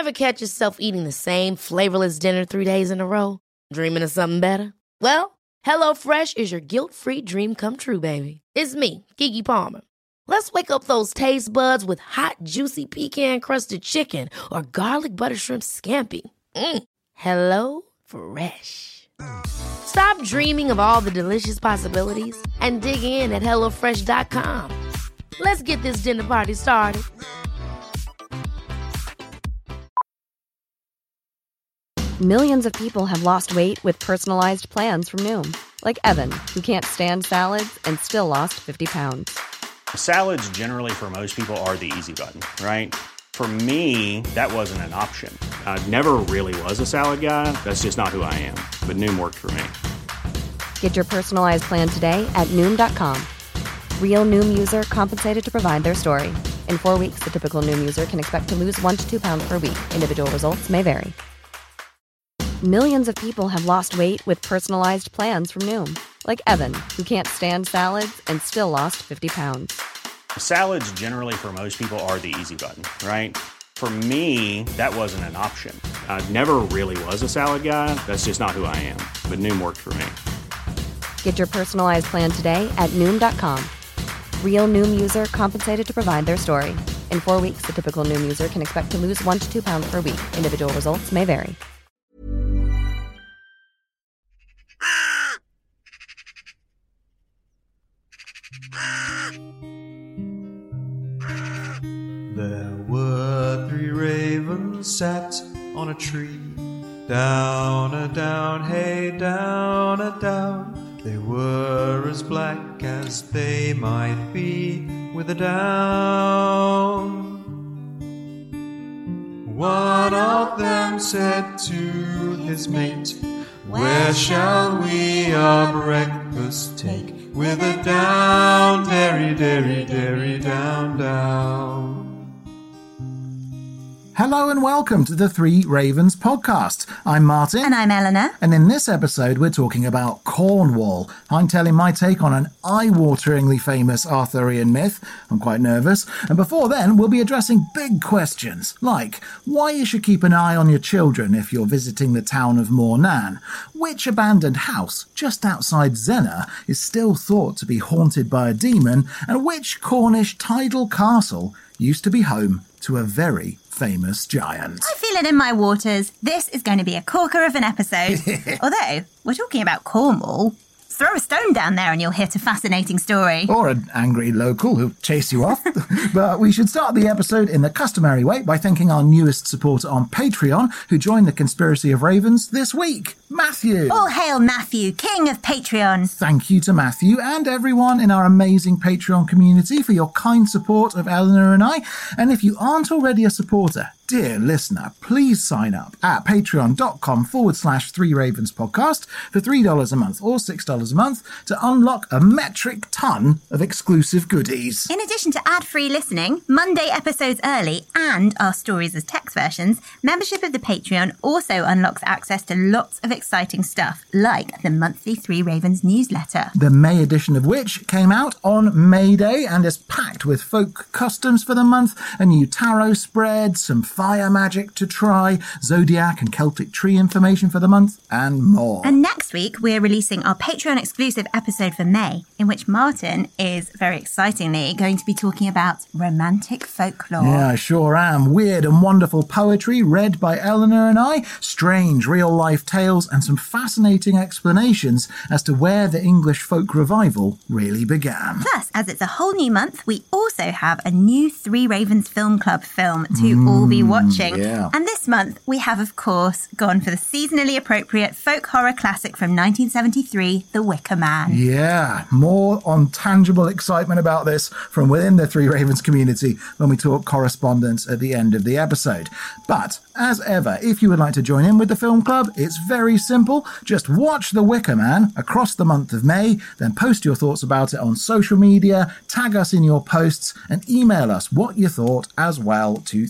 Ever catch yourself eating the same flavorless dinner 3 days in a row? Dreaming of something better? Well, HelloFresh is your guilt-free dream come true, baby. It's me, Keke Palmer. Let's wake up those taste buds with hot, juicy pecan-crusted chicken or garlic butter shrimp scampi. Hello Fresh. Stop dreaming of all the delicious possibilities and dig in at HelloFresh.com. Let's get this dinner party started. Millions of people have lost weight with personalized plans from Noom. Like Evan, who can't stand salads and still lost 50 pounds. Salads generally for most people are the easy button, right? For me, that wasn't an option. I never really was a salad guy. That's just not who I am. But Noom worked for me. Get your personalized plan today at Noom.com. Real Noom user compensated to provide their story. In 4 weeks, the typical Noom user can expect to lose 1 to 2 pounds per week. Individual results may vary. Millions of people have lost weight with personalized plans from Noom. Like Evan, who can't stand salads and still lost 50 pounds. Salads generally for most people are the easy button, right? For me, that wasn't an option. I never really was a salad guy. That's just not who I am. But Noom worked for me. Get your personalized plan today at Noom.com. Real Noom user compensated to provide their story. In 4 weeks, the typical Noom user can expect to lose 1 to 2 pounds per week. Individual results may vary. There were 3 ravens sat on a tree. Down a down, hey, down a down. They were as black as they might be with a down. One of them said to his mate, "Where shall we our breakfast take? With a down, derry, derry, derry, down, down." Hello and welcome to the Three Ravens podcast. I'm Martin. And I'm Eleanor. And in this episode, we're talking about Cornwall. I'm telling my take on an eye-wateringly famous Arthurian myth. I'm quite nervous. And before then, we'll be addressing big questions, like why you should keep an eye on your children if you're visiting the town of Mornan, which abandoned house just outside Zennor is still thought to be haunted by a demon, and which Cornish tidal castle used to be home to a very famous giant. I feel it in my waters. This is going to be a corker of an episode. Although, we're talking about Cornwall. Throw a stone down there and you'll hit a fascinating story. Or an angry local who'll chase you off. But we should start the episode in the customary way by thanking our newest supporter on Patreon, who joined the Conspiracy of Ravens this week, Matthew. All hail Matthew, king of Patreon. Thank you to Matthew and everyone in our amazing Patreon community for your kind support of Eleanor and I. And if you aren't already a supporter, dear listener, please sign up at patreon.com/3 Ravens podcast for $3 a month or $6 a month to unlock a metric ton of exclusive goodies. In addition to ad-free listening, Monday episodes early, and our stories as text versions, membership of the Patreon also unlocks access to lots of exciting stuff, like the monthly Three Ravens newsletter. The May edition of which came out on May Day and is packed with folk customs for the month, a new tarot spread, some fire magic to try, zodiac and Celtic tree information for the month, and more. And next week, we're releasing our Patreon-exclusive episode for May, in which Martin is, very excitingly, going to be talking about romantic folklore. Yeah, I sure am. Weird and wonderful poetry read by Eleanor and I, strange real-life tales, and some fascinating explanations as to where the English folk revival really began. Plus, as it's a whole new month, we also have a new Three Ravens Film Club film to all be watching. Yeah. And this month, we have, of course, gone for the seasonally appropriate folk horror classic from 1973, The Wicker Man. Yeah, more on tangible excitement about this from within the Three Ravens community when we talk correspondence at the end of the episode. But, as ever, if you would like to join in with the film club, it's very simple. Just watch The Wicker Man across the month of May, then post your thoughts about it on social media, tag us in your posts, and email us what you thought as well to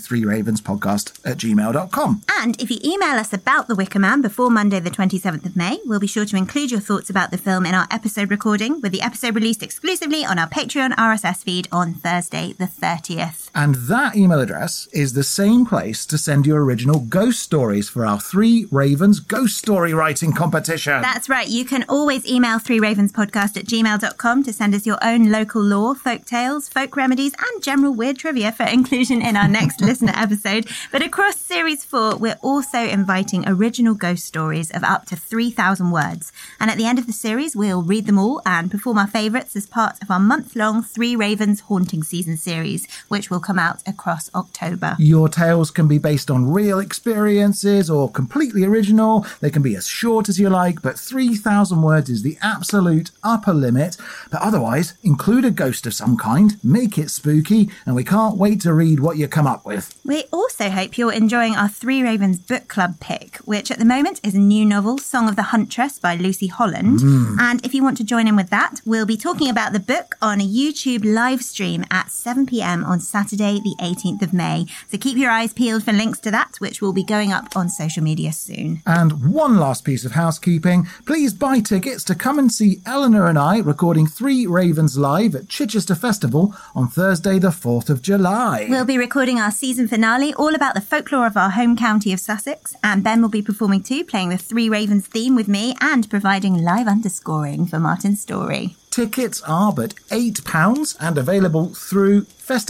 threeravenspodcast@gmail.com. And if you email us about The Wicker Man before Monday the 27th of May, we'll be sure to include your thoughts about the film in our episode recording, with the episode released exclusively on our Patreon RSS feed on Thursday the 30th. And that email address is the same place to send your original ghost stories for our Three Ravens ghost story writing competition. That's right. You can always email threeravenspodcast@gmail.com to send us your own local lore, folk tales, folk remedies, and general weird trivia for inclusion in our next listener episode. But across Series 4, we're also inviting original ghost stories of up to 3,000 words. And at the end of the series, we'll read them all and perform our favourites as part of our month-long Three Ravens Haunting Season series, which will come out across October. Your tales can be based on real experiences or completely original. They can be as short as you like, but 3,000 words is the absolute upper limit. But otherwise, include a ghost of some kind, make it spooky, and we can't wait to read what you come up with. We also hope you're enjoying our Three Ravens book club pick, which at the moment is a new novel, Song of the Huntress by Lucy Holland. And if you want to join in with that, we'll be talking about the book on a YouTube live stream at 7 p.m. on Saturday, the 18th of May. So keep your eyes peeled for links to that, which will be going up on social media soon. And one last piece of housekeeping. Please buy tickets to come and see Eleanor and I recording Three Ravens live at Chichester Festival on Thursday, the 4th of July. We'll be recording our season finale, all about the folklore of our home county of Sussex. And Ben will be performing too, playing the Three Ravens theme with me and providing live underscoring for Martin's story. Tickets are but £8 and available through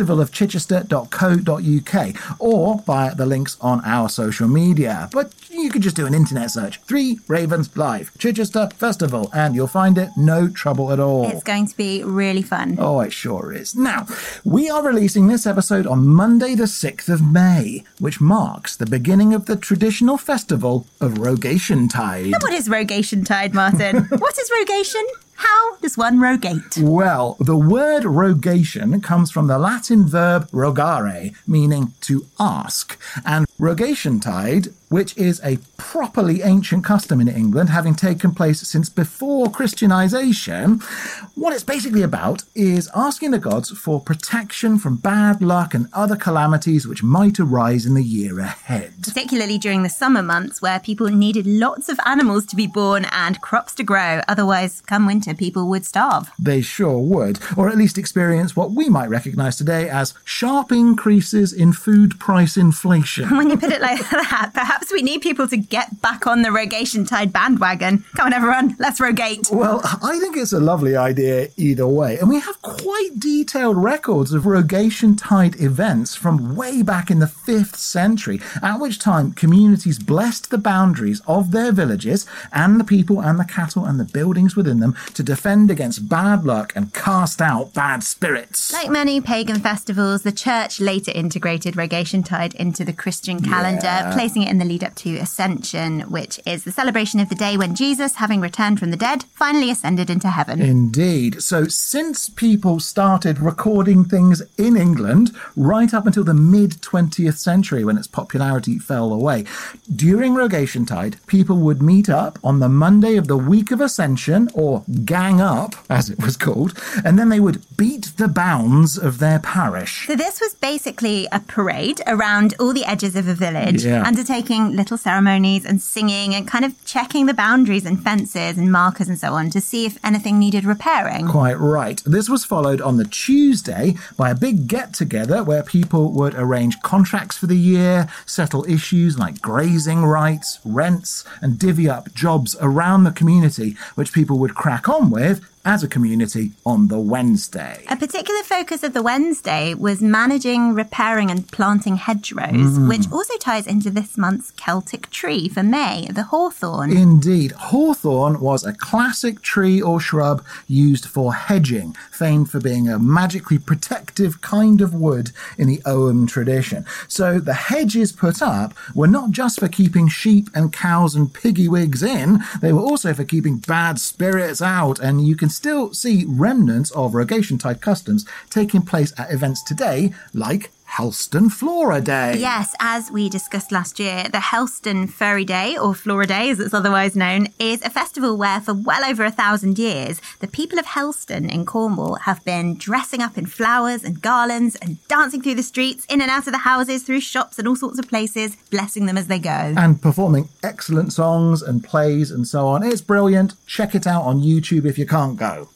festivalofchichester.co.uk or via the links on our social media. But you could just do an internet search, Three Ravens Live, Chichester Festival, and you'll find it no trouble at all. It's going to be really fun. Oh, it sure is. Now, we are releasing this episode on Monday the 6th of May, which marks the beginning of the traditional festival of Rogation Tide. What is Rogation Tide, Martin? What is rogation? How does one rogate? Well, the word rogation comes from the Latin verb rogare, meaning to ask. And Rogation Tide, which is a properly ancient custom in England, having taken place since before Christianization, what it's basically about is asking the gods for protection from bad luck and other calamities which might arise in the year ahead. Particularly during the summer months where people needed lots of animals to be born and crops to grow. Otherwise, come winter, people would starve. They sure would, or at least experience what we might recognise today as sharp increases in food price inflation. When you put it like that, perhaps we need people to get back on the Rogation Tide bandwagon. Come on, everyone, let's rogate. Well, I think it's a lovely idea either way. And we have quite detailed records of Rogation Tide events from way back in the 5th century, at which time communities blessed the boundaries of their villages and the people and the cattle and the buildings within them to defend against bad luck and cast out bad spirits. Like many pagan festivals, the church later integrated Rogation Tide into the Christian calendar, placing it in the lead up to Ascension, which is the celebration of the day when Jesus, having returned from the dead, finally ascended into heaven. Indeed. So since people started recording things in England, right up until the mid-20th century when its popularity fell away, during Rogation Tide, people would meet up on the Monday of the week of Ascension, or gang up, as it was called, and then they would beat the bounds of their parish. So this was basically a parade around all the edges of a village, undertaking little ceremonies and singing and kind of checking the boundaries and fences and markers and so on to see if anything needed repairing. Quite right. This was followed on the Tuesday by a big get-together where people would arrange contracts for the year, settle issues like grazing rights, rents, and divvy up jobs around the community, which people would crack on with as a community on the Wednesday. A particular focus of the Wednesday was managing, repairing and planting hedgerows, which also ties into this month's Celtic tree for May, the hawthorn. Indeed. Hawthorn was a classic tree or shrub used for hedging, famed for being a magically protective kind of wood in the Ogham tradition. So the hedges put up were not just for keeping sheep and cows and piggywigs in, they were also for keeping bad spirits out, and you can still see remnants of Rogation Tide customs taking place at events today, like Helston Flora Day. Yes, as we discussed last year, the Helston Furry Day, or Flora Day as it's otherwise known, is a festival where for well over 1,000 years, the people of Helston in Cornwall have been dressing up in flowers and garlands and dancing through the streets, in and out of the houses, through shops and all sorts of places, blessing them as they go. And performing excellent songs and plays and so on. It's brilliant. Check it out on YouTube if you can't go.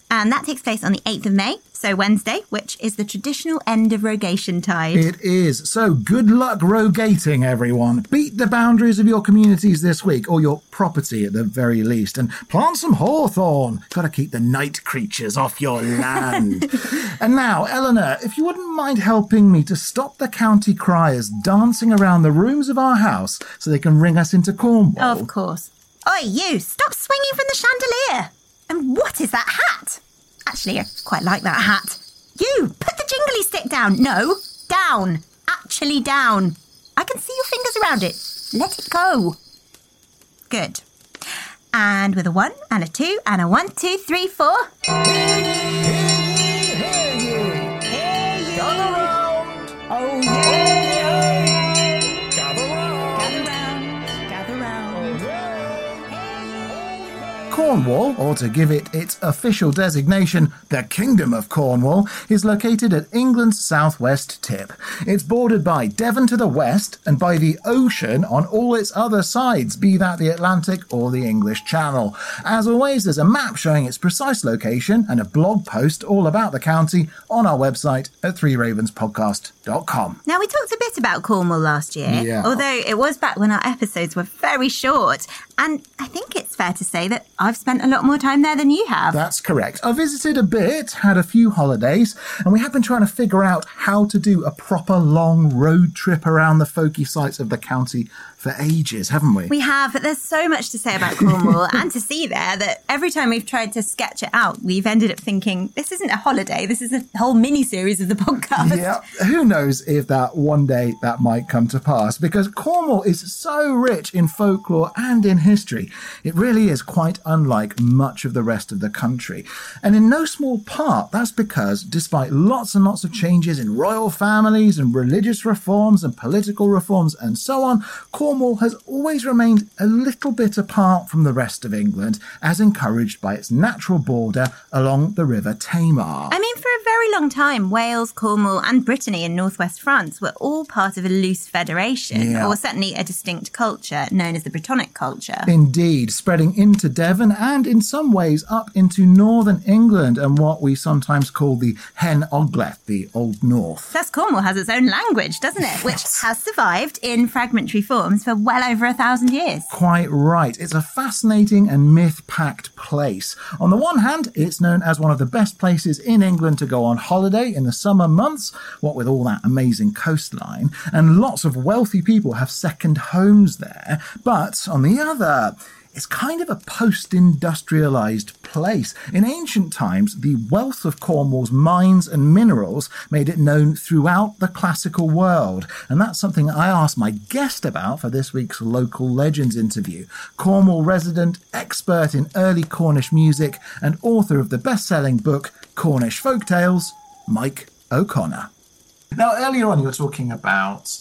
And that takes place on the 8th of May, so Wednesday, which is the traditional end of rogation tide. It is. So good luck rogating, everyone. Beat the boundaries of your communities this week, or your property at the very least, and plant some hawthorn. Got to keep the night creatures off your land. And now, Eleanor, if you wouldn't mind helping me to stop the county criers dancing around the rooms of our house so they can ring us into Cornwall. Of course. Oi, you! Stop swinging from the chandelier! And what is that hat? Actually, I quite like that hat. You, put the jingly stick down. No, down. Actually down. I can see your fingers around it. Let it go. Good. And with a 1 and a 2 and a 1, 2, 3, 4. Oh, yeah. Cornwall, or to give it its official designation, the Kingdom of Cornwall, is located at England's southwest tip. It's bordered by Devon to the west and by the ocean on all its other sides, be that the Atlantic or the English Channel. As always, there's a map showing its precise location and a blog post all about the county on our website at threeravenspodcast.com. Now, we talked a bit about Cornwall last year, although it was back when our episodes were very short. And I think it's fair to say that I've spent a lot more time there than you have. That's correct. I visited a bit, had a few holidays, and we have been trying to figure out how to do a proper long road trip around the folky sites of the county for ages, haven't we? We have, but there's so much to say about Cornwall and to see there that every time we've tried to sketch it out, we've ended up thinking, this isn't a holiday, this is a whole mini-series of the podcast. Yeah, who knows if that one day that might come to pass, because Cornwall is so rich in folklore and in history. It really is quite unlike much of the rest of the country. And in no small part, that's because despite lots and lots of changes in royal families and religious reforms and political reforms and so on, Cornwall has always remained a little bit apart from the rest of England, as encouraged by its natural border along the River Tamar. I mean, for a very long time, Wales, Cornwall and Brittany in northwest France were all part of a loose federation, or certainly a distinct culture known as the Brittonic culture. Indeed, spreading into Devon and in some ways up into northern England and what we sometimes call the Hen Ogledd, the Old North. Plus, Cornwall has its own language, doesn't it? Which has survived in fragmentary forms for well over 1,000 years. Quite right. It's a fascinating and myth-packed place. On the one hand, it's known as one of the best places in England to go on holiday in the summer months, what with all that amazing coastline, and lots of wealthy people have second homes there. But on the other, it's kind of a post-industrialised place. In ancient times, the wealth of Cornwall's mines and minerals made it known throughout the classical world. And that's something I asked my guest about for this week's Local Legends interview. Cornwall resident, expert in early Cornish music, and author of the best-selling book Cornish Folktales, Mike O'Connor. Now, earlier on, you were talking about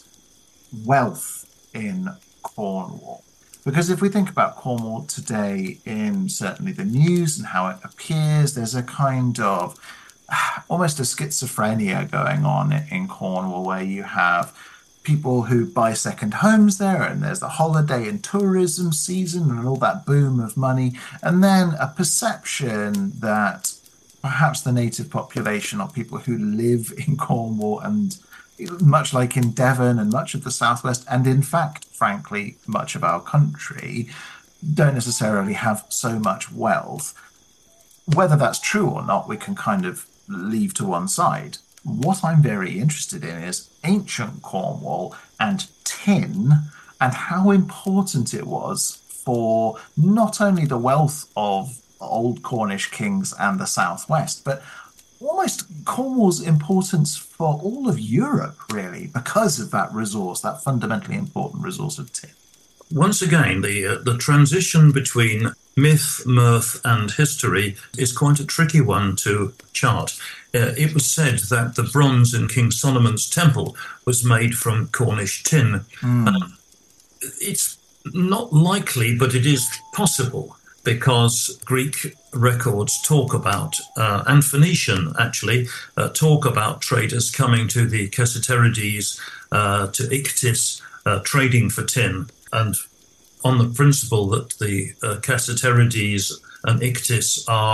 wealth in Cornwall. Because if we think about Cornwall today in certainly the news and how it appears, there's a kind of almost a schizophrenia going on in Cornwall, where you have people who buy second homes there, and there's the holiday and tourism season and all that boom of money, and then a perception that perhaps the native population or people who live in Cornwall, and much like in Devon and much of the southwest, and in fact, frankly, much of our country, don't necessarily have so much wealth. Whether that's true or not, we can kind of leave to one side. What I'm very interested in is ancient Cornwall and tin, and how important it was for not only the wealth of old Cornish kings and the southwest, but almost Cornwall's importance for all of Europe, really, because of that resource, that fundamentally important resource of tin. Once again, the transition between myth, mirth and history is quite a tricky one to chart. It was said that the bronze in King Solomon's temple was made from Cornish tin. It's not likely, but it is possible, because Greek records talk about, and Phoenician actually, talk about traders coming to the Cassiterides, to Ichthys, trading for tin. And on the principle that the Cassiterides and Ichthys are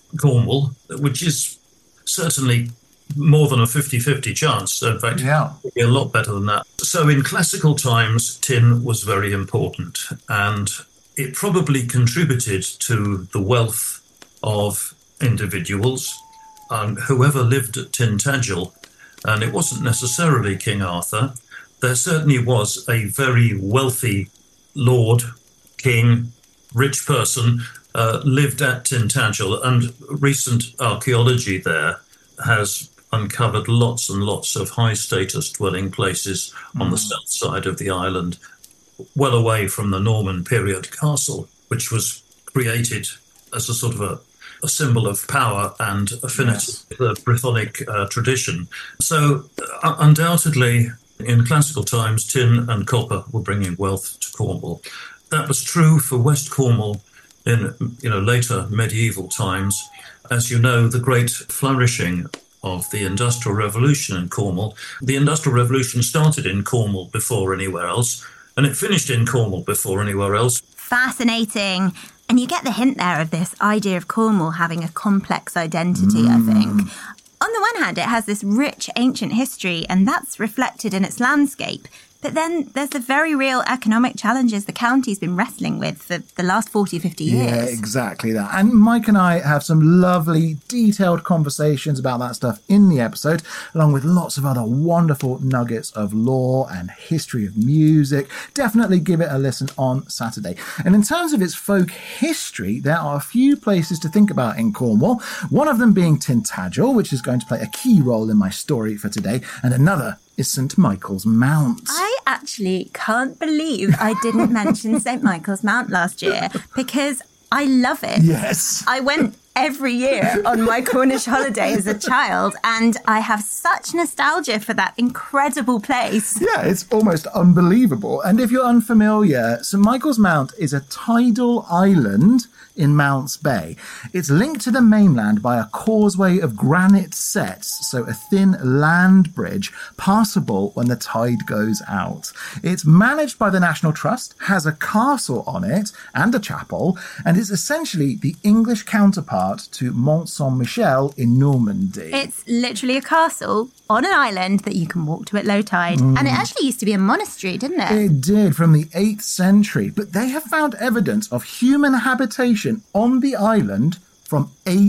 Cornwall, which is certainly more than a 50-50 chance. In fact, a lot better than that. So in classical times, tin was very important, and it probably contributed to the wealth of individuals. Whoever lived at Tintagel, and it wasn't necessarily King Arthur, there certainly was a very wealthy lord, king, rich person lived at Tintagel, and recent archaeology there has uncovered lots and lots of high-status dwelling places on the south side of the island, well away from the Norman period castle, which was created as a sort of a symbol of power and affinity with the Brythonic tradition. So undoubtedly, in classical times, tin and copper were bringing wealth to Cornwall. That was true for West Cornwall in later medieval times. As you know, the great flourishing of the Industrial Revolution in Cornwall. The Industrial Revolution started in Cornwall before anywhere else, and it finished in Cornwall before anywhere else. Fascinating. And you get the hint there of this idea of Cornwall having a complex identity, I think. On the one hand, it has this rich ancient history, and that's reflected in its landscape. But then there's the very real economic challenges the county's been wrestling with for the last 40, 50 years. Yeah, exactly that. And Mike and I have some lovely, detailed conversations about that stuff in the episode, along with lots of other wonderful nuggets of lore and history of music. Definitely give it a listen on Saturday. And in terms of its folk history, there are a few places to think about in Cornwall. One of them being Tintagel, which is going to play a key role in my story for today, and another is St Michael's Mount. I actually can't believe I didn't mention St Michael's Mount last year, because I love it. Yes. I went every year on my Cornish holiday as a child, and I have such nostalgia for that incredible place. Yeah, it's almost unbelievable. And if you're unfamiliar, St Michael's Mount is a tidal island in Mounts Bay. It's linked to the mainland by a causeway of granite setts, so a thin land bridge passable when the tide goes out. It's managed by the National Trust, has a castle on it and a chapel, and is essentially the English counterpart to Mont Saint-Michel in Normandy. It's literally a castle on an island that you can walk to at low tide. And it actually used to be a monastery, didn't it? It did, from the 8th century. But they have found evidence of human habitation on the island from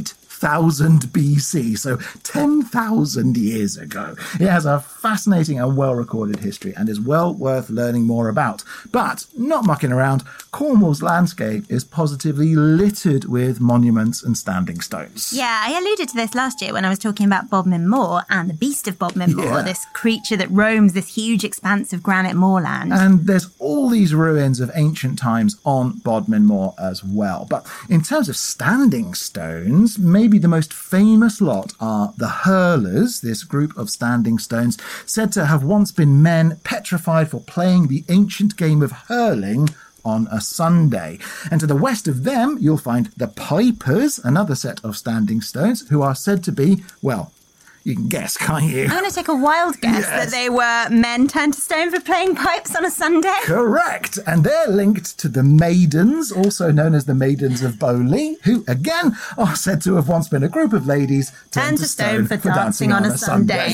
8,000 BC, so 10,000 years ago. It has a fascinating and well-recorded history and is well worth learning more about. But, not mucking around, Cornwall's landscape is positively littered with monuments and standing stones. Yeah, I alluded to this last year when I was talking about Bodmin Moor and the beast of Bodmin Moor, this creature that roams this huge expanse of granite moorland. And there's all these ruins of ancient times on Bodmin Moor as well. But in terms of standing stones, maybe the most famous lot are the Hurlers, this group of standing stones said to have once been men petrified for playing the ancient game of hurling on a Sunday. And to the west of them, you'll find the Pipers, another set of standing stones, who are said to be, well, you can guess, can't you? I'm going to take a wild guess that they were men turned to stone for playing pipes on a Sunday. Correct. And they're linked to the Maidens, also known as the Maidens of Beaulieu, who, again, are said to have once been a group of ladies turned to stone for dancing on a Sunday.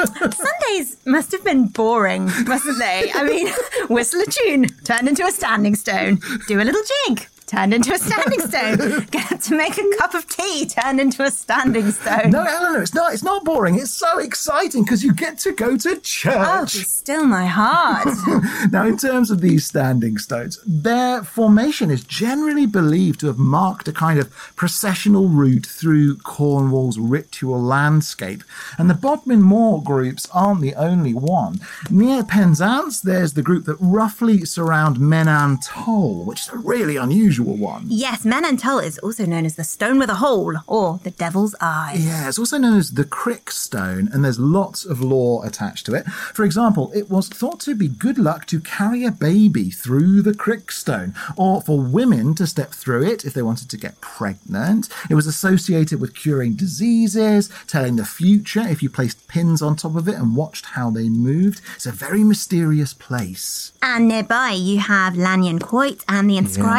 Sundays must have been boring, mustn't they? I mean, whistle a tune, turn into a standing stone, do a little jig, turned into a standing stone. Get to make a cup of tea, turned into a standing stone. No, Eleanor, it's not boring. It's so exciting because you get to go to church. Oh, be still my heart. Now, in terms of these standing stones, their formation is generally believed to have marked a kind of processional route through Cornwall's ritual landscape. And the Bodmin Moor groups aren't the only one. Near Penzance, there's the group that roughly surround Mennan Toll, which is a really unusual one. Yes, Mennan Toll is also known as the stone with a hole, or the devil's eye. Yeah, it's also known as the Crick Stone, and there's lots of lore attached to it. For example, it was thought to be good luck to carry a baby through the Crick Stone, or for women to step through it if they wanted to get pregnant. It was associated with curing diseases, telling the future if you placed pins on top of it and watched how they moved. It's a very mysterious place. And nearby you have Lanyon Quoit and the inscribed standing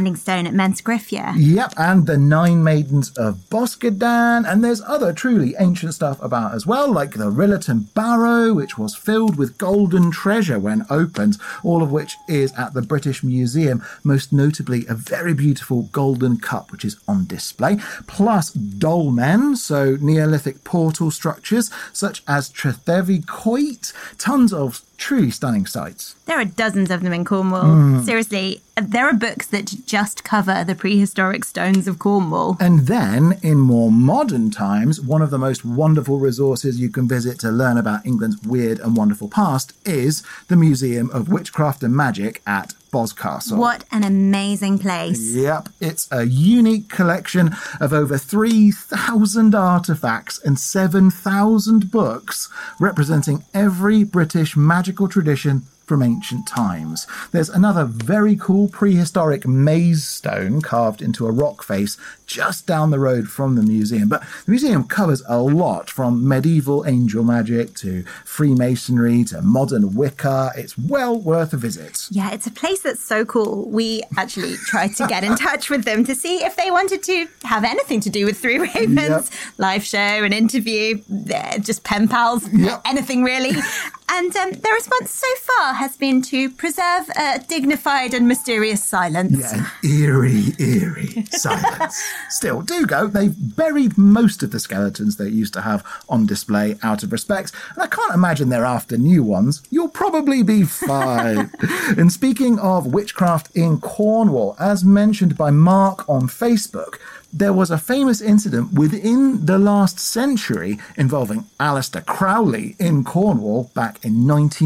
standing stone at Mensgrifia. Yep, and the 9 Maidens of Boscadan, and there's other truly ancient stuff about as well, like the Rillerton Barrow, which was filled with golden treasure when opened, all of which is at the British Museum, most notably a very beautiful golden cup which is on display, plus dolmen, so Neolithic portal structures such as Trethevi Coit, tons of truly stunning sights. There are dozens of them in Cornwall. Seriously, there are books that just cover the prehistoric stones of Cornwall. And then, in more modern times, one of the most wonderful resources you can visit to learn about England's weird and wonderful past is the Museum of Witchcraft and Magic at Boscastle. What an amazing place. Yep, it's a unique collection of over 3,000 artefacts and 7,000 books representing every British magical tradition from ancient times. There's another very cool prehistoric maze stone carved into a rock face just down the road from the museum. But the museum covers a lot, from medieval angel magic to Freemasonry to modern Wicca. It's well worth a visit. Yeah, it's a place that's so cool. We actually tried to get in touch with them to see if they wanted to have anything to do with Three Ravens, live show, an interview, just pen pals, anything really. And their response so far has been to preserve a dignified and mysterious silence. Yeah, eerie silence. Still, do go. They've buried most of the skeletons they used to have on display out of respect, and I can't imagine they're after new ones. You'll probably be fine. And speaking of witchcraft in Cornwall, as mentioned by Mark on Facebook, there was a famous incident within the last century involving Aleister Crowley in Cornwall back in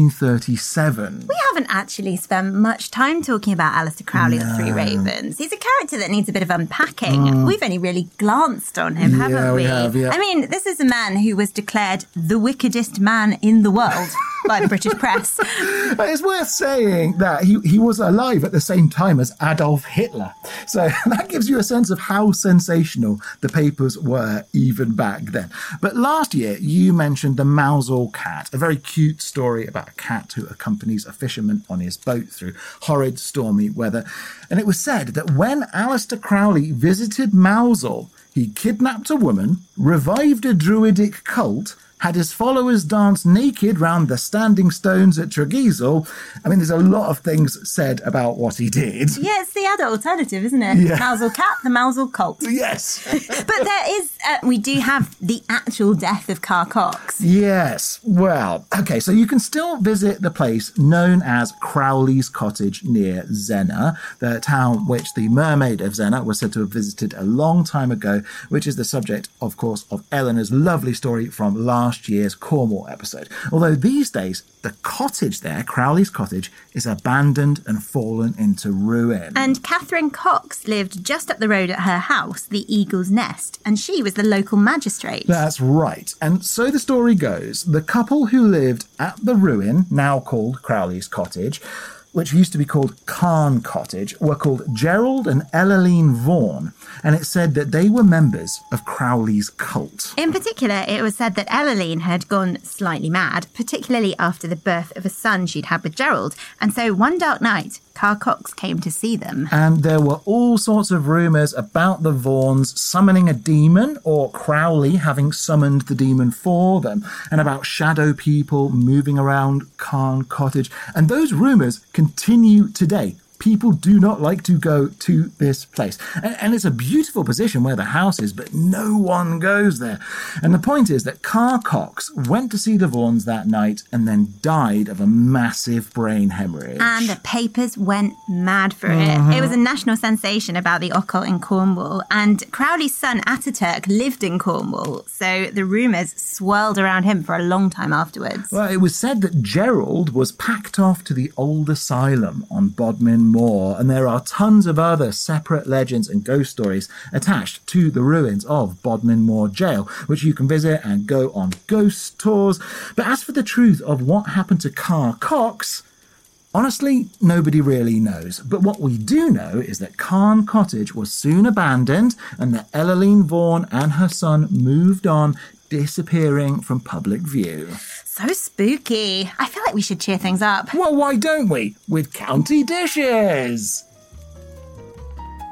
1937. We haven't actually spent much time talking about Aleister Crowley on Three Ravens. He's a character that needs a bit of unpacking. We've only really glanced on him, haven't we? Yeah. I mean, this is a man who was declared the wickedest man in the world by the British press. But it's worth saying that he was alive at the same time as Adolf Hitler. So that gives you a sense of how sensational the papers were even back then. But last year, you mentioned the Mousehole cat, a very cute story about a cat who accompanies a fisherman on his boat through horrid stormy weather. And it was said that when Aleister Crowley visited Mousehole, he kidnapped a woman, revived a druidic cult, had his followers dance naked round the standing stones at Tregeasle. I mean, there's a lot of things said about what he did. Yeah, it's the other alternative, isn't it? Yeah. Mousehole cat, the Mousehole cult. Yes. But there is, we do have the actual death of Carr Cox. Yes. Well, okay, so you can still visit the place known as Crowley's Cottage near Zena, the town which the Mermaid of Zena was said to have visited a long time ago, which is the subject, of course, of Eleanor's lovely story from last year's Cornwall episode. Although these days, the cottage there, Crowley's Cottage, is abandoned and fallen into ruin. And Catherine Cox lived just up the road at her house, the Eagle's Nest, and she was the local magistrate. That's right. And so the story goes, the couple who lived at the ruin, now called Crowley's Cottage, which used to be called Carn Cottage, were called Gerald and Ellaline Vaughan, and it said that they were members of Crowley's cult. In particular, it was said that Ellaline had gone slightly mad, particularly after the birth of a son she'd had with Gerald, and so one dark night, Carr Cox came to see them. And there were all sorts of rumours about the Vaughans summoning a demon, or Crowley having summoned the demon for them, and about shadow people moving around Carn Cottage. And those rumours continue today. People do not like to go to this place. And it's a beautiful position where the house is, but no one goes there. And the point is that Carr Cox went to see the Vaughans that night and then died of a massive brain hemorrhage. And the papers went mad for it. It was a national sensation about the occult in Cornwall. And Crowley's son Ataturk lived in Cornwall. So the rumours swirled around him for a long time afterwards. Well, it was said that Gerald was packed off to the old asylum on Bodmin Moor, and there are tons of other separate legends and ghost stories attached to the ruins of Bodmin Moor Jail, which you can visit and go on ghost tours. But as for the truth of what happened to Carr Cox, honestly, nobody really knows. But what we do know is that Carn Cottage was soon abandoned and that Ellaline Vaughan and her son moved on, disappearing from public view. So spooky. I feel like we should cheer things up. Well, why don't we? With County Dishes!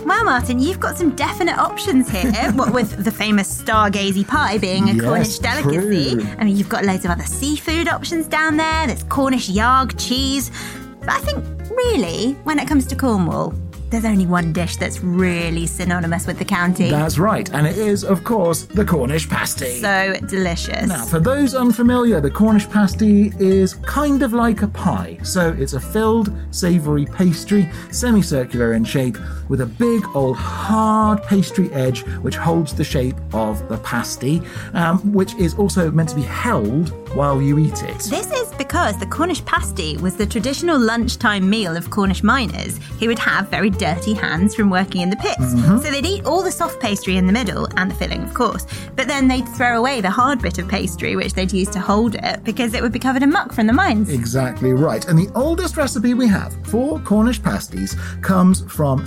Well, Martin, you've got some definite options here. What with the famous stargazy pie being a Cornish delicacy. True. I mean, you've got loads of other seafood options down there. There's Cornish yarg, cheese. But I think, really, when it comes to Cornwall, there's only one dish that's really synonymous with the county. That's right, and it is, of course, the Cornish pasty. So delicious. Now, for those unfamiliar, the Cornish pasty is kind of like a pie. So it's a filled, savoury pastry, semicircular in shape, with a big old hard pastry edge which holds the shape of the pasty, which is also meant to be held while you eat it. This is because the Cornish pasty was the traditional lunchtime meal of Cornish miners who would have very dirty hands from working in the pits. So they'd eat all the soft pastry in the middle and the filling, of course, but then they'd throw away the hard bit of pastry which they'd use to hold it because it would be covered in muck from the mines. Exactly right. And the oldest recipe we have for Cornish pasties comes from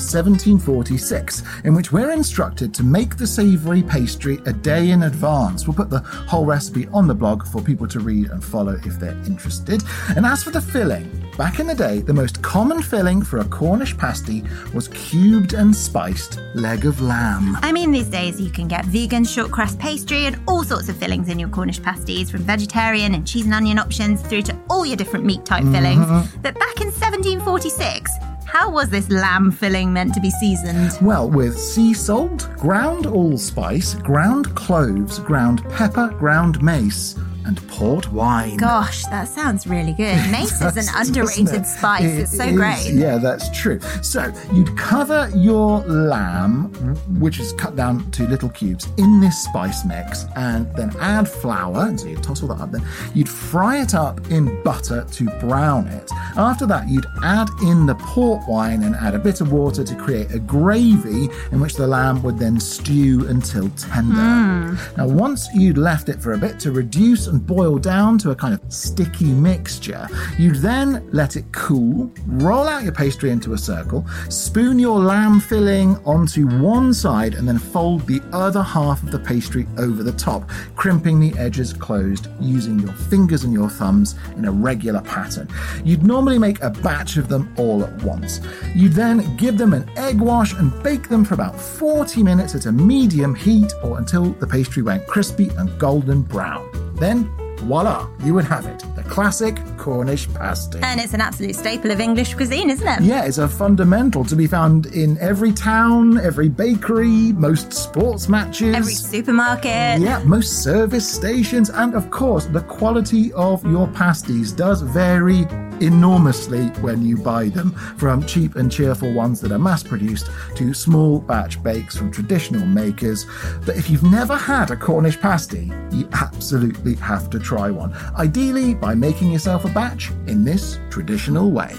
1746, in which we're instructed to make the savoury pastry a day in advance. We'll put the whole recipe on the blog for people to read and follow if they're interested. And as for the filling, back in the day, the most common filling for a Cornish pasty was cubed and spiced leg of lamb. I mean, these days you can get vegan short crust pastry and all sorts of fillings in your Cornish pasties, from vegetarian and cheese and onion options through to all your different meat type fillings. But back in 1746, how was this lamb filling meant to be seasoned? Well, with sea salt, ground allspice, ground cloves, ground pepper, ground mace, and port wine. Gosh, that sounds really good. Mace is an underrated spice. It's so great. Yeah, that's true. So you'd cover your lamb, which is cut down to little cubes, in this spice mix, and then add flour. And so you'd toss all that up. Then you'd fry it up in butter to brown it. After that, you'd add in the port wine and add a bit of water to create a gravy in which the lamb would then stew until tender. Now, once you'd left it for a bit to reduce and boil down to a kind of sticky mixture, you then let it cool, roll out your pastry into a circle, spoon your lamb filling onto one side, and then fold the other half of the pastry over the top, crimping the edges closed using your fingers and your thumbs in a regular pattern. You'd normally make a batch of them all at once. You'd then give them an egg wash and bake them for about 40 minutes at a medium heat, or until the pastry went crispy and golden brown. Then, voila, you would have it, the classic Cornish pasty. And it's an absolute staple of English cuisine, isn't it? Yeah, it's a fundamental to be found in every town, every bakery, most sports matches. Every supermarket. Yeah, most service stations. And of course, the quality of your pasties does vary enormously when you buy them, from cheap and cheerful ones that are mass-produced to small batch bakes from traditional makers. But if you've never had a Cornish pasty, you absolutely have to try one. Ideally by making yourself a batch in this traditional way.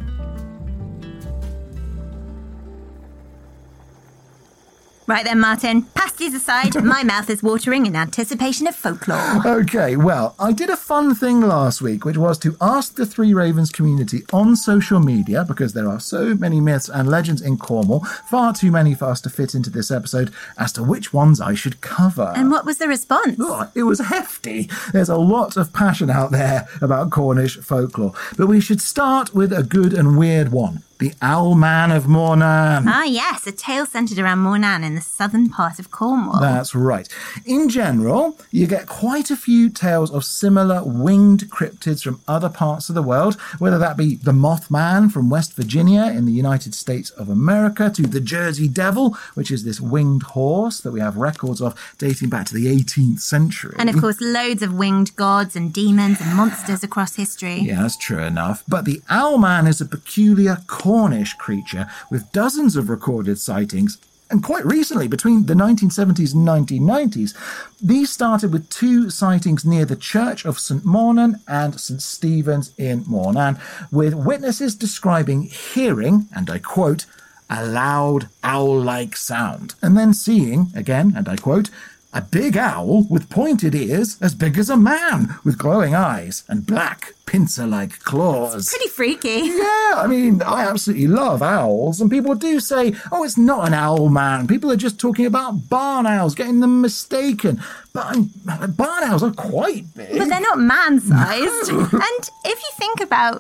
Right then, Martin, pasties aside, my mouth is watering in anticipation of folklore. Okay, well, I did a fun thing last week, which was to ask the Three Ravens community on social media, because there are so many myths and legends in Cornwall, far too many for us to fit into this episode, as to which ones I should cover. And what was the response? Oh, it was hefty. There's a lot of passion out there about Cornish folklore, but we should start with a good and weird one. The Owl Man of Mornan. Ah, yes, a tale centred around Mornan in the southern part of Cornwall. That's right. In general, you get quite a few tales of similar winged cryptids from other parts of the world, whether that be the Mothman from West Virginia in the United States of America, to the Jersey Devil, which is this winged horse that we have records of dating back to the 18th century. And of course, loads of winged gods and demons and monsters across history. Yeah, that's true enough. But the Owl Man is a peculiar Cornish creature with dozens of recorded sightings, and quite recently, between the 1970s and 1990s, these started with 2 sightings near the Church of St. Mornan and St. Stephen's in Mornan, with witnesses describing hearing, and I quote, a loud owl-like sound, and then seeing, again, and I quote, a big owl with pointed ears as big as a man, with glowing eyes and black pincer-like claws. Pretty freaky. Yeah, I mean, I absolutely love owls, and people do say, oh, it's not an owl man. People are just talking about barn owls, getting them mistaken. But barn owls are quite big. But they're not man-sized. And if you think about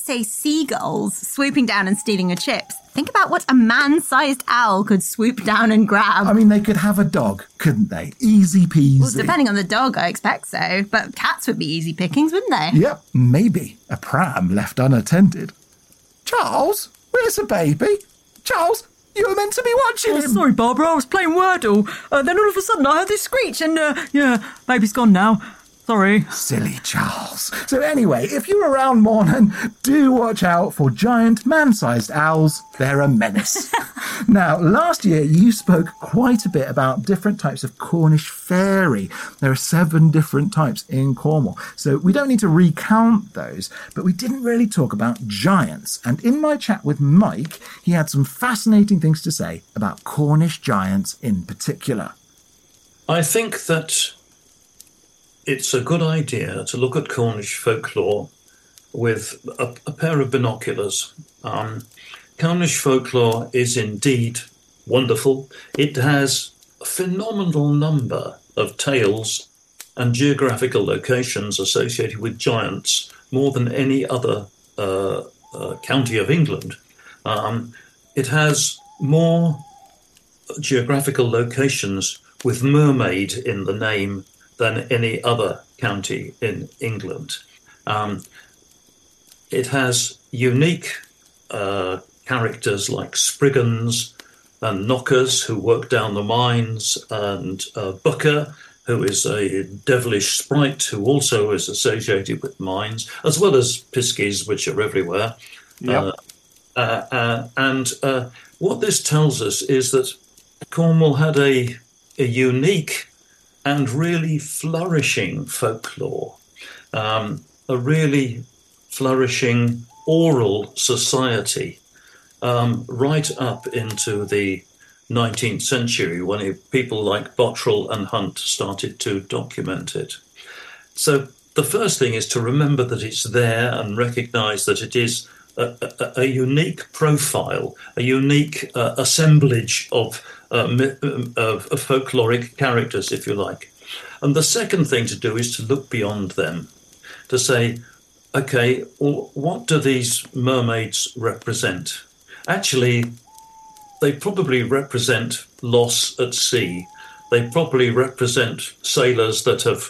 say, seagulls swooping down and stealing your chips, think about what a man-sized owl could swoop down and grab. I mean, they could have a dog, couldn't they? Easy peasy. Well, depending on the dog, I expect so. But cats would be easy pickings, wouldn't they? Yep, maybe. A pram left unattended. Charles, where's the baby? Charles, you were meant to be watching him. Sorry, Barbara, I was playing Wordle. Then all of a sudden I heard this screech and, baby's gone now. Sorry. Silly Charles. So anyway, if you're around morning, do watch out for giant man-sized owls. They're a menace. Now, last year you spoke quite a bit about different types of Cornish fairy. There are 7 different types in Cornwall. So we don't need to recount those, but we didn't really talk about giants. And in my chat with Mike, he had some fascinating things to say about Cornish giants in particular. I think that it's a good idea to look at Cornish folklore with a pair of binoculars. Cornish folklore is indeed wonderful. It has a phenomenal number of tales and geographical locations associated with giants, more than any other county of England. It has more geographical locations with mermaid in the name than any other county in England. It has unique characters like Spriggans and Knockers, who work down the mines, and Booker, who is a devilish sprite who also is associated with mines, as well as Piskies, which are everywhere. Yep. And what this tells us is that Cornwall had a unique and really flourishing folklore, a really flourishing oral society, right up into the 19th century when people like Bottrell and Hunt started to document it. So the first thing is to remember that it's there and recognise that it is a unique profile, a unique assemblage of folkloric characters, if you like. And the second thing to do is to look beyond them, to say, okay, well, what do these mermaids represent? Actually, they probably represent loss at sea. They probably represent sailors that have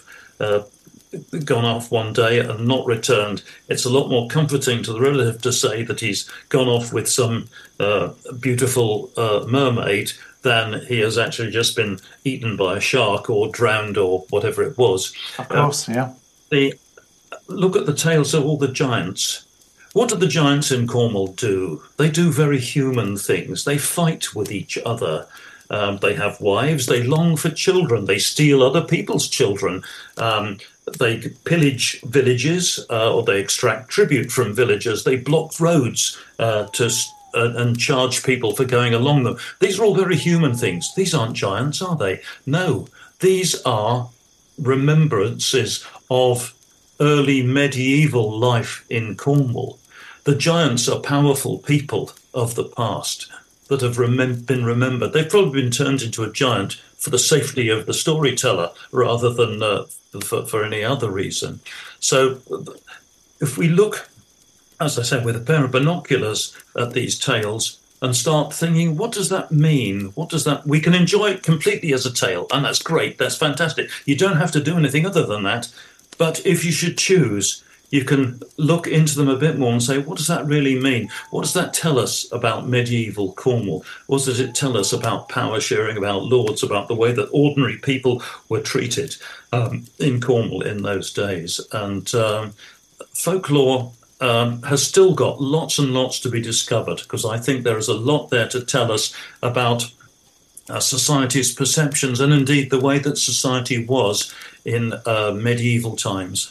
gone off one day and not returned. It's a lot more comforting to the relative to say that he's gone off with some beautiful mermaid than he has actually just been eaten by a shark or drowned or whatever it was. Of course, yeah. Look at the tales of all the giants. What do the giants in Cornwall do? They do very human things. They fight with each other. They have wives. They long for children. They steal other people's children. They pillage villages, or they extract tribute from villagers. They block roads and charge people for going along them. These are all very human things. These aren't giants, are they? No, these are remembrances of early medieval life in Cornwall. The giants are powerful people of the past that have been remembered. They've probably been turned into a giant for the safety of the storyteller rather than for any other reason. So if we look, as I said, with a pair of binoculars at these tales and start thinking, what does that mean? We can enjoy it completely as a tale, and that's great, that's fantastic. You don't have to do anything other than that. But if you should choose, you can look into them a bit more and say, what does that really mean? What does that tell us about medieval Cornwall? What does it tell us about power sharing, about lords, about the way that ordinary people were treated in Cornwall in those days? And folklore has still got lots and lots to be discovered, because I think there is a lot there to tell us about society's perceptions and indeed the way that society was in medieval times.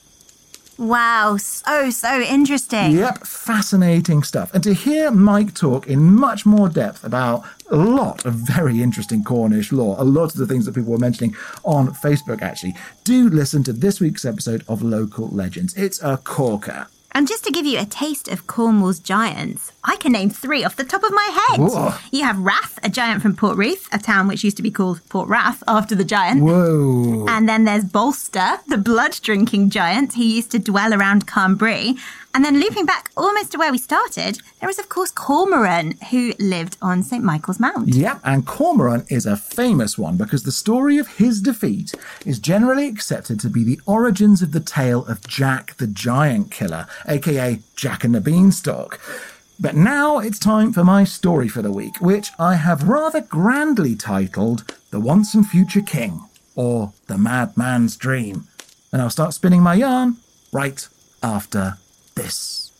Wow, so interesting. Yep, fascinating stuff. And to hear Mike talk in much more depth about a lot of very interesting Cornish lore, a lot of the things that people were mentioning on Facebook, actually, do listen to this week's episode of Local Legends. It's a corker. And just to give you a taste of Cornwall's giants, I can name 3 off the top of my head. Whoa. You have Rath, a giant from Portruth, a town which used to be called Port Rath after the giant. Whoa. And then there's Bolster, the blood-drinking giant who used to dwell around Cambrai. And then looping back almost to where we started, there is, of course, Cormoran, who lived on St. Michael's Mount. Yep, and Cormoran is a famous one because the story of his defeat is generally accepted to be the origins of the tale of Jack the Giant Killer, aka Jack and the Beanstalk. But now it's time for my story for the week, which I have rather grandly titled The Once and Future King, or The Madman's Dream. And I'll start spinning my yarn right after this.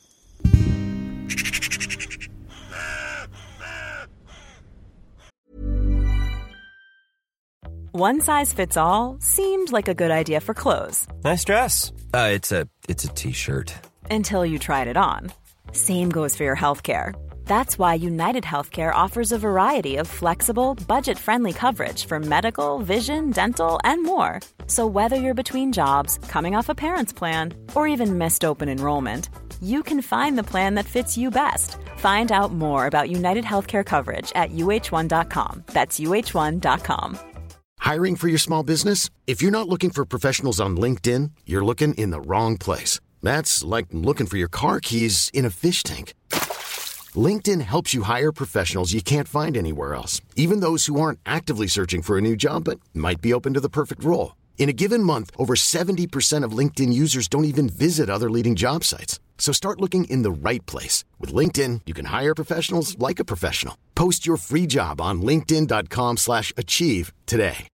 One size fits all seemed like a good idea for clothes. Nice dress. It's a t-shirt. Until you tried it on. Same goes for your healthcare. That's why United Healthcare offers a variety of flexible, budget-friendly coverage for medical, vision, dental, and more. So whether you're between jobs, coming off a parent's plan, or even missed open enrollment, you can find the plan that fits you best. Find out more about United Healthcare coverage at uh1.com. That's uh1.com. Hiring for your small business? If you're not looking for professionals on LinkedIn, you're looking in the wrong place. That's like looking for your car keys in a fish tank. LinkedIn helps you hire professionals you can't find anywhere else, even those who aren't actively searching for a new job but might be open to the perfect role. In a given month, over 70% of LinkedIn users don't even visit other leading job sites. So start looking in the right place. With LinkedIn, you can hire professionals like a professional. Post your free job on linkedin.com/achieve today.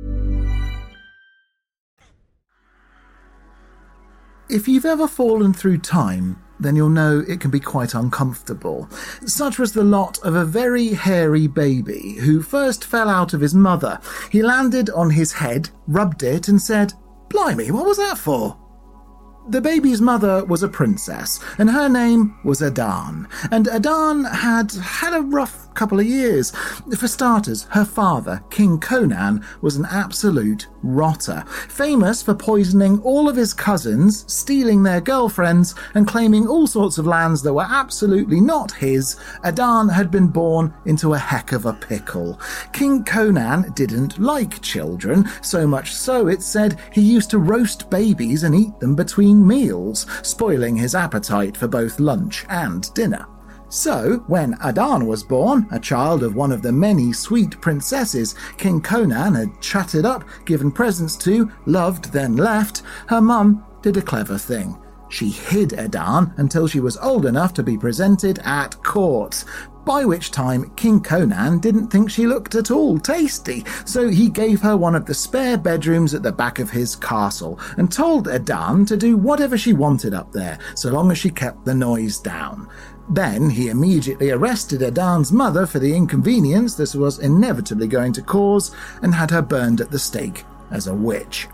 If you've ever fallen through time, then you'll know it can be quite uncomfortable. Such was the lot of a very hairy baby who first fell out of his mother. He landed on his head, rubbed it, and said, "Blimey, what was that for?" The baby's mother was a princess, and her name was Adan. And Adan had a rough couple of years. For starters, her father, King Conan, was an absolute rotter, famous for poisoning all of his cousins, stealing their girlfriends, and claiming all sorts of lands that were absolutely not his. Adan had been born into a heck of a pickle. King Conan didn't like children, so much so it said he used to roast babies and eat them between meals, spoiling his appetite for both lunch and dinner. So, when Adan was born, a child of one of the many sweet princesses King Conan had chatted up, given presents to, loved, then left, her mum did a clever thing. She hid Adan until she was old enough to be presented at court, by which time King Conan didn't think she looked at all tasty, so he gave her one of the spare bedrooms at the back of his castle and told Adan to do whatever she wanted up there, so long as she kept the noise down. Then he immediately arrested Adan's mother for the inconvenience this was inevitably going to cause and had her burned at the stake as a witch.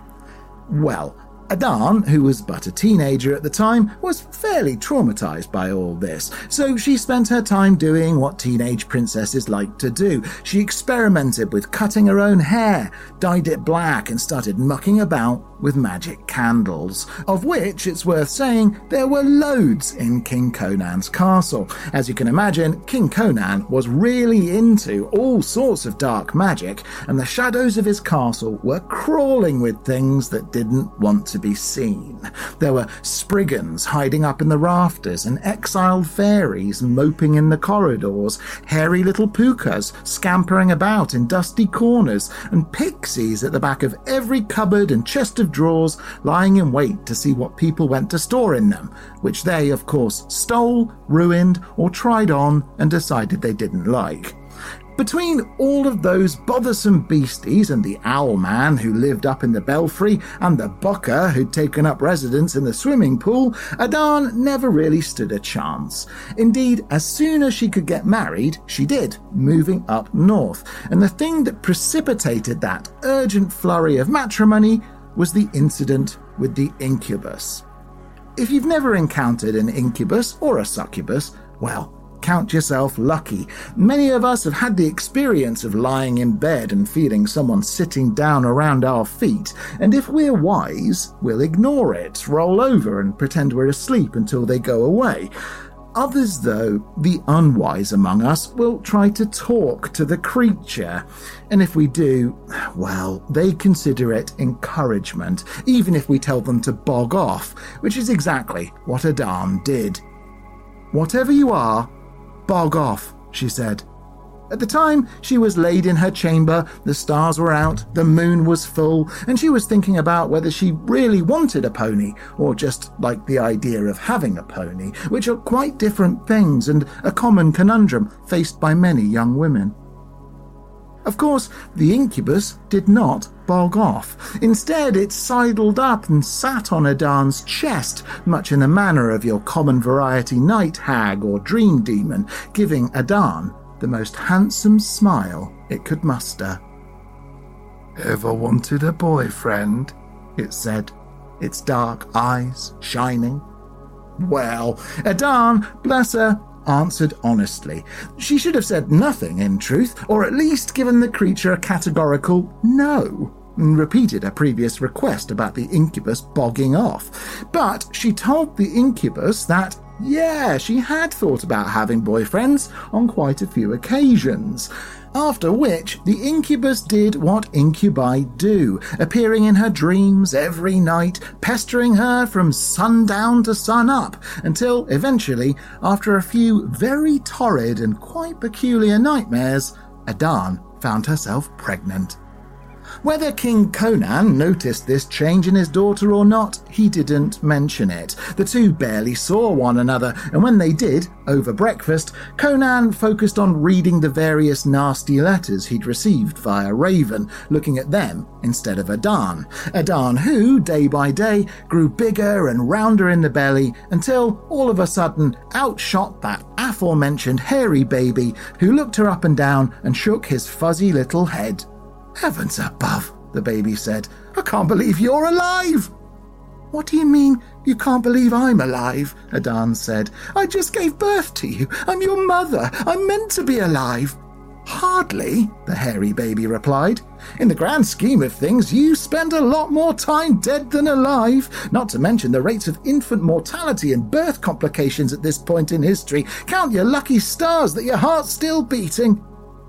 Well, Adan, who was but a teenager at the time, was fairly traumatized by all this, so she spent her time doing what teenage princesses like to do. She experimented with cutting her own hair, dyed it black, and started mucking about with magic candles, of which, it's worth saying, there were loads in King Conan's castle. As you can imagine, King Conan was really into all sorts of dark magic, and the shadows of his castle were crawling with things that didn't want to be seen. There were Spriggans hiding up in the rafters, and exiled fairies moping in the corridors, hairy little pukas scampering about in dusty corners, and pixies at the back of every cupboard and chest of drawers lying in wait to see what people went to store in them, which they, of course, stole, ruined, or tried on and decided they didn't like. Between all of those bothersome beasties and the owl man who lived up in the belfry and the bucker who'd taken up residence in the swimming pool, Adan never really stood a chance. Indeed, as soon as she could get married, she did, moving up north. And the thing that precipitated that urgent flurry of matrimony was the incident with the incubus. If you've never encountered an incubus or a succubus, well, count yourself lucky. Many of us have had the experience of lying in bed and feeling someone sitting down around our feet, and if we're wise, we'll ignore it, roll over and pretend we're asleep until they go away. Others, though, the unwise among us, will try to talk to the creature. And if we do, well, they consider it encouragement, even if we tell them to bog off, which is exactly what Adarn did. "Whatever you are, bog off," she said. At the time, she was laid in her chamber, the stars were out, the moon was full, and she was thinking about whether she really wanted a pony, or just liked the idea of having a pony, which are quite different things and a common conundrum faced by many young women. Of course, the incubus did not bog off. Instead, it sidled up and sat on Adarn's chest, much in the manner of your common variety night hag or dream demon, giving Adarn the most handsome smile it could muster. "Ever wanted a boyfriend?" it said, its dark eyes shining. Well, Adarn, bless her, answered honestly. She should have said nothing, in truth, or at least given the creature a categorical no, and repeated her previous request about the incubus bogging off. But she told the incubus that yeah, she had thought about having boyfriends on quite a few occasions. After which, the incubus did what incubi do, appearing in her dreams every night, pestering her from sundown to sun-up, until eventually, after a few very torrid and quite peculiar nightmares, Adarn found herself pregnant. Whether King Conan noticed this change in his daughter or not, he didn't mention it. The two barely saw one another, and when they did, over breakfast, Conan focused on reading the various nasty letters he'd received via Raven, looking at them instead of Adarn. Adarn who, day by day, grew bigger and rounder in the belly until, all of a sudden, out shot that aforementioned hairy baby who looked her up and down and shook his fuzzy little head. "Heavens above," the baby said. "I can't believe you're alive." "What do you mean, you can't believe I'm alive?" Adarn said. "I just gave birth to you. I'm your mother. I'm meant to be alive." "Hardly," the hairy baby replied. "In the grand scheme of things, you spend a lot more time dead than alive, not to mention the rates of infant mortality and birth complications at this point in history. Count your lucky stars that your heart's still beating."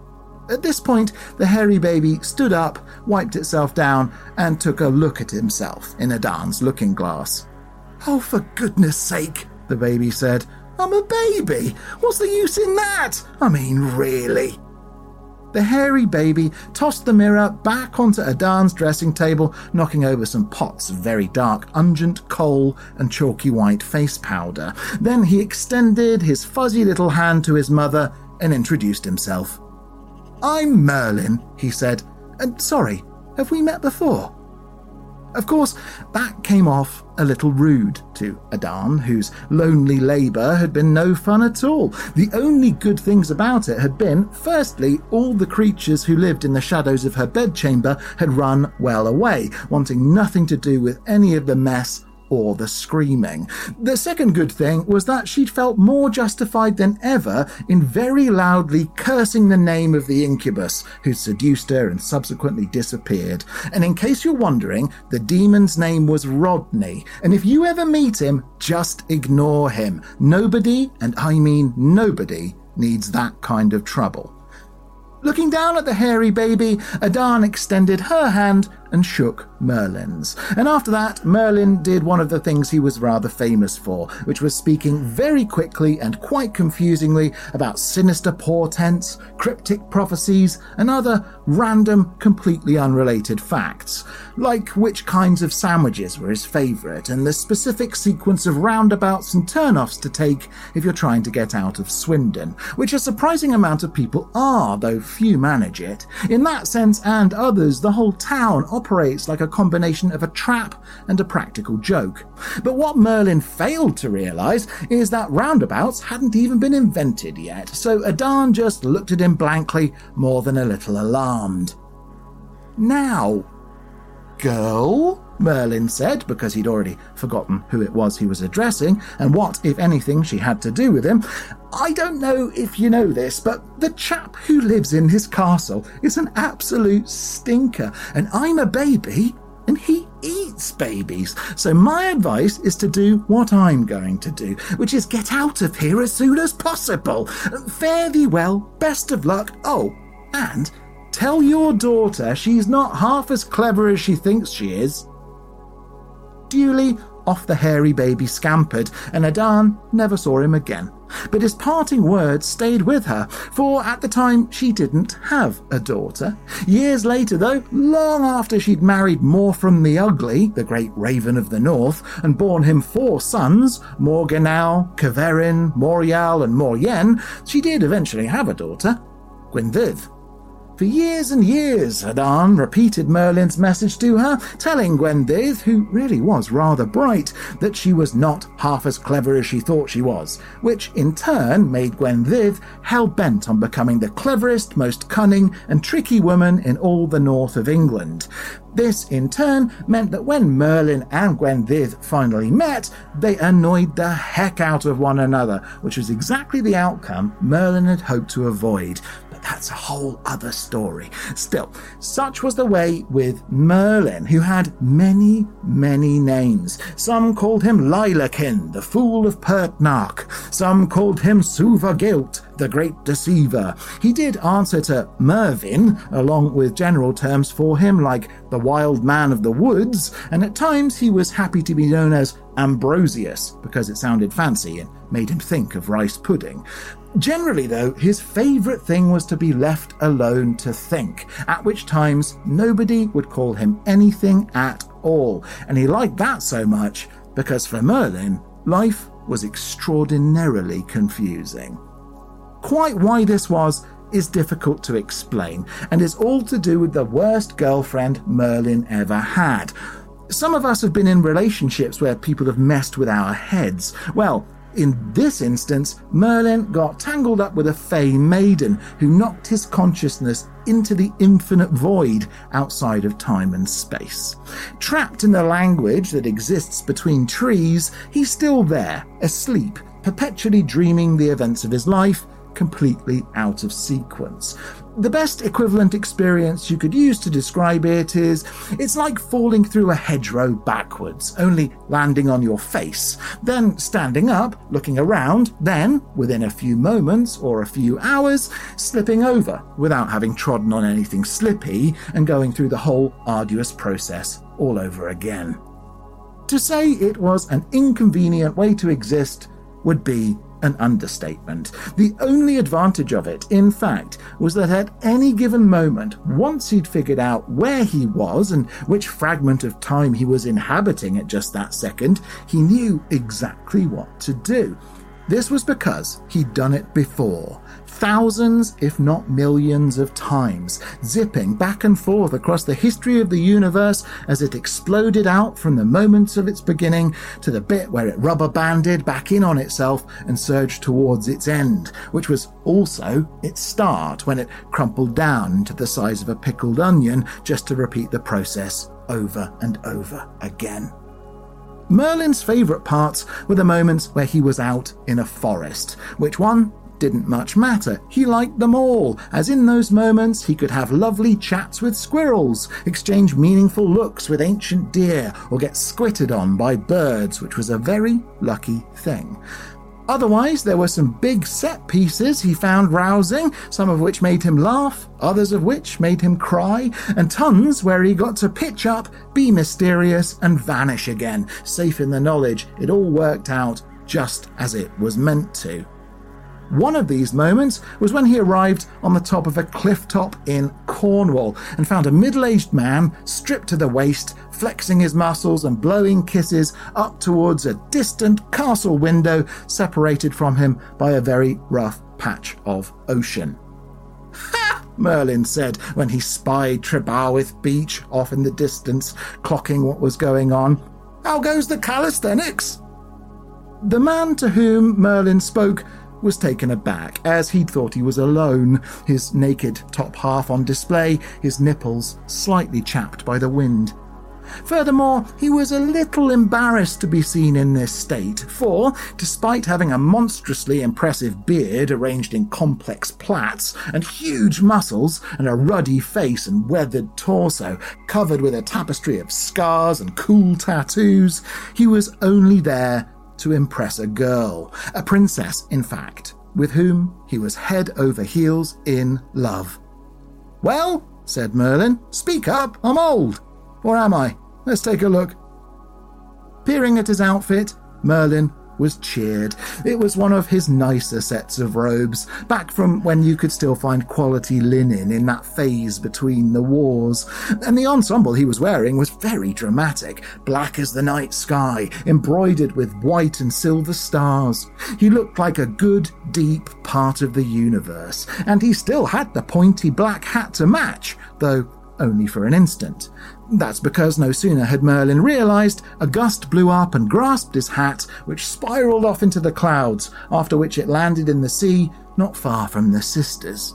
At this point, the hairy baby stood up, wiped itself down, and took a look at himself in Adarn's looking glass. "Oh, for goodness sake," the baby said. "I'm a baby. What's the use in that? I mean, really?" The hairy baby tossed the mirror back onto Adarn's dressing table, knocking over some pots of very dark, ungent coal and chalky white face powder. Then he extended his fuzzy little hand to his mother and introduced himself. "I'm Merlin," he said. "And sorry, have we met before?" Of course, that came off a little rude to Adarn, whose lonely labour had been no fun at all. The only good things about it had been, firstly, all the creatures who lived in the shadows of her bedchamber had run well away, wanting nothing to do with any of the mess or the screaming. The second good thing was that she'd felt more justified than ever in very loudly cursing the name of the incubus who seduced her and subsequently disappeared. And in case you're wondering, the demon's name was Rodney, and if you ever meet him, just ignore him. Nobody, and I mean nobody, needs that kind of trouble. Looking down at the hairy baby, Adarn extended her hand and shook Merlin's. And after that, Merlin did one of the things he was rather famous for, which was speaking very quickly and quite confusingly about sinister portents, cryptic prophecies, and other random, completely unrelated facts, like which kinds of sandwiches were his favourite, and the specific sequence of roundabouts and turnoffs to take if you're trying to get out of Swindon, which a surprising amount of people are, though few manage it. In that sense and others, the whole town operates like a combination of a trap and a practical joke. But what Merlin failed to realise is that roundabouts hadn't even been invented yet, so Adarn just looked at him blankly, more than a little alarmed. "Now, girl," Merlin said, because he'd already forgotten who it was he was addressing and what, if anything, she had to do with him. "I don't know if you know this, but the chap who lives in his castle is an absolute stinker, and I'm a baby, and he eats babies. So my advice is to do what I'm going to do, which is get out of here as soon as possible. Fare thee well, best of luck. Oh, and tell your daughter she's not half as clever as she thinks she is. Duly, off the hairy baby scampered, and Adan never saw him again. But his parting words stayed with her, for at the time she didn't have a daughter. Years later, though, long after she'd married Morfram the Ugly, the great raven of the north, and borne him 4 sons, Morganau, Caverin, Morial, and Moryen, she did eventually have a daughter, Gwenvydh. For years and years, Adan repeated Merlin's message to her, telling Gwenvydh, who really was rather bright, that she was not half as clever as she thought she was, which in turn made Gwenvydh hell-bent on becoming the cleverest, most cunning and tricky woman in all the north of England. This, in turn, meant that when Merlin and Gwenvydh finally met, they annoyed the heck out of one another, which was exactly the outcome Merlin had hoped to avoid. But that's a whole other story. Still, such was the way with Merlin, who had many, many names. Some called him Lailakin, the Fool of Pertnark. Some called him Suvagilt, the Great Deceiver. He did answer to Mervyn, along with general terms for him like the Wild Man of the Woods, and at times he was happy to be known as Ambrosius, because it sounded fancy and made him think of rice pudding. Generally, though, his favourite thing was to be left alone to think, at which times nobody would call him anything at all, and he liked that so much because for Merlin, life was extraordinarily confusing. Quite why this was is difficult to explain, and is all to do with the worst girlfriend Merlin ever had. Some of us have been in relationships where people have messed with our heads. Well, in this instance, Merlin got tangled up with a fey maiden who knocked his consciousness into the infinite void outside of time and space. Trapped in the language that exists between trees, he's still there, asleep, perpetually dreaming the events of his life, completely out of sequence. The best equivalent experience you could use to describe it is, it's like falling through a hedgerow backwards, only landing on your face, then standing up, looking around, then, within a few moments or a few hours, slipping over without having trodden on anything slippy and going through the whole arduous process all over again. To say it was an inconvenient way to exist would be an understatement. The only advantage of it, in fact, was that at any given moment, once he'd figured out where he was and which fragment of time he was inhabiting at just that second, he knew exactly what to do. This was because he'd done it before, thousands, if not millions of times, zipping back and forth across the history of the universe as it exploded out from the moments of its beginning to the bit where it rubber-banded back in on itself and surged towards its end, which was also its start when it crumpled down into the size of a pickled onion just to repeat the process over and over again. Merlin's favourite parts were the moments where he was out in a forest. Which one? Didn't much matter. He liked them all, as in those moments he could have lovely chats with squirrels, exchange meaningful looks with ancient deer, or get squitted on by birds, which was a very lucky thing. Otherwise, there were some big set pieces he found rousing, some of which made him laugh, others of which made him cry, and tons where he got to pitch up, be mysterious, and vanish again, safe in the knowledge it all worked out just as it was meant to. One of these moments was when he arrived on the top of a cliff top in Cornwall and found a middle-aged man stripped to the waist, flexing his muscles and blowing kisses up towards a distant castle window separated from him by a very rough patch of ocean. "Ha!" Merlin said when he spied Trebarwith Beach off in the distance, clocking what was going on. "How goes the calisthenics?" The man to whom Merlin spoke was taken aback, as he'd thought he was alone, his naked top half on display, his nipples slightly chapped by the wind. Furthermore, he was a little embarrassed to be seen in this state, for, despite having a monstrously impressive beard arranged in complex plaits, and huge muscles, and a ruddy face and weathered torso, covered with a tapestry of scars and cool tattoos, he was only there to impress a girl, a princess, in fact, with whom he was head over heels in love. "Well," said Merlin, "speak up, I'm old. Or am I? Let's take a look." Peering at his outfit, Merlin was cheered. It was one of his nicer sets of robes, back from when you could still find quality linen in that phase between the wars. And the ensemble he was wearing was very dramatic, black as the night sky, embroidered with white and silver stars. He looked like a good, deep part of the universe, and he still had the pointy black hat to match, though only for an instant. That's because no sooner had Merlin realised, a gust blew up and grasped his hat, which spiralled off into the clouds, after which it landed in the sea not far from the sisters.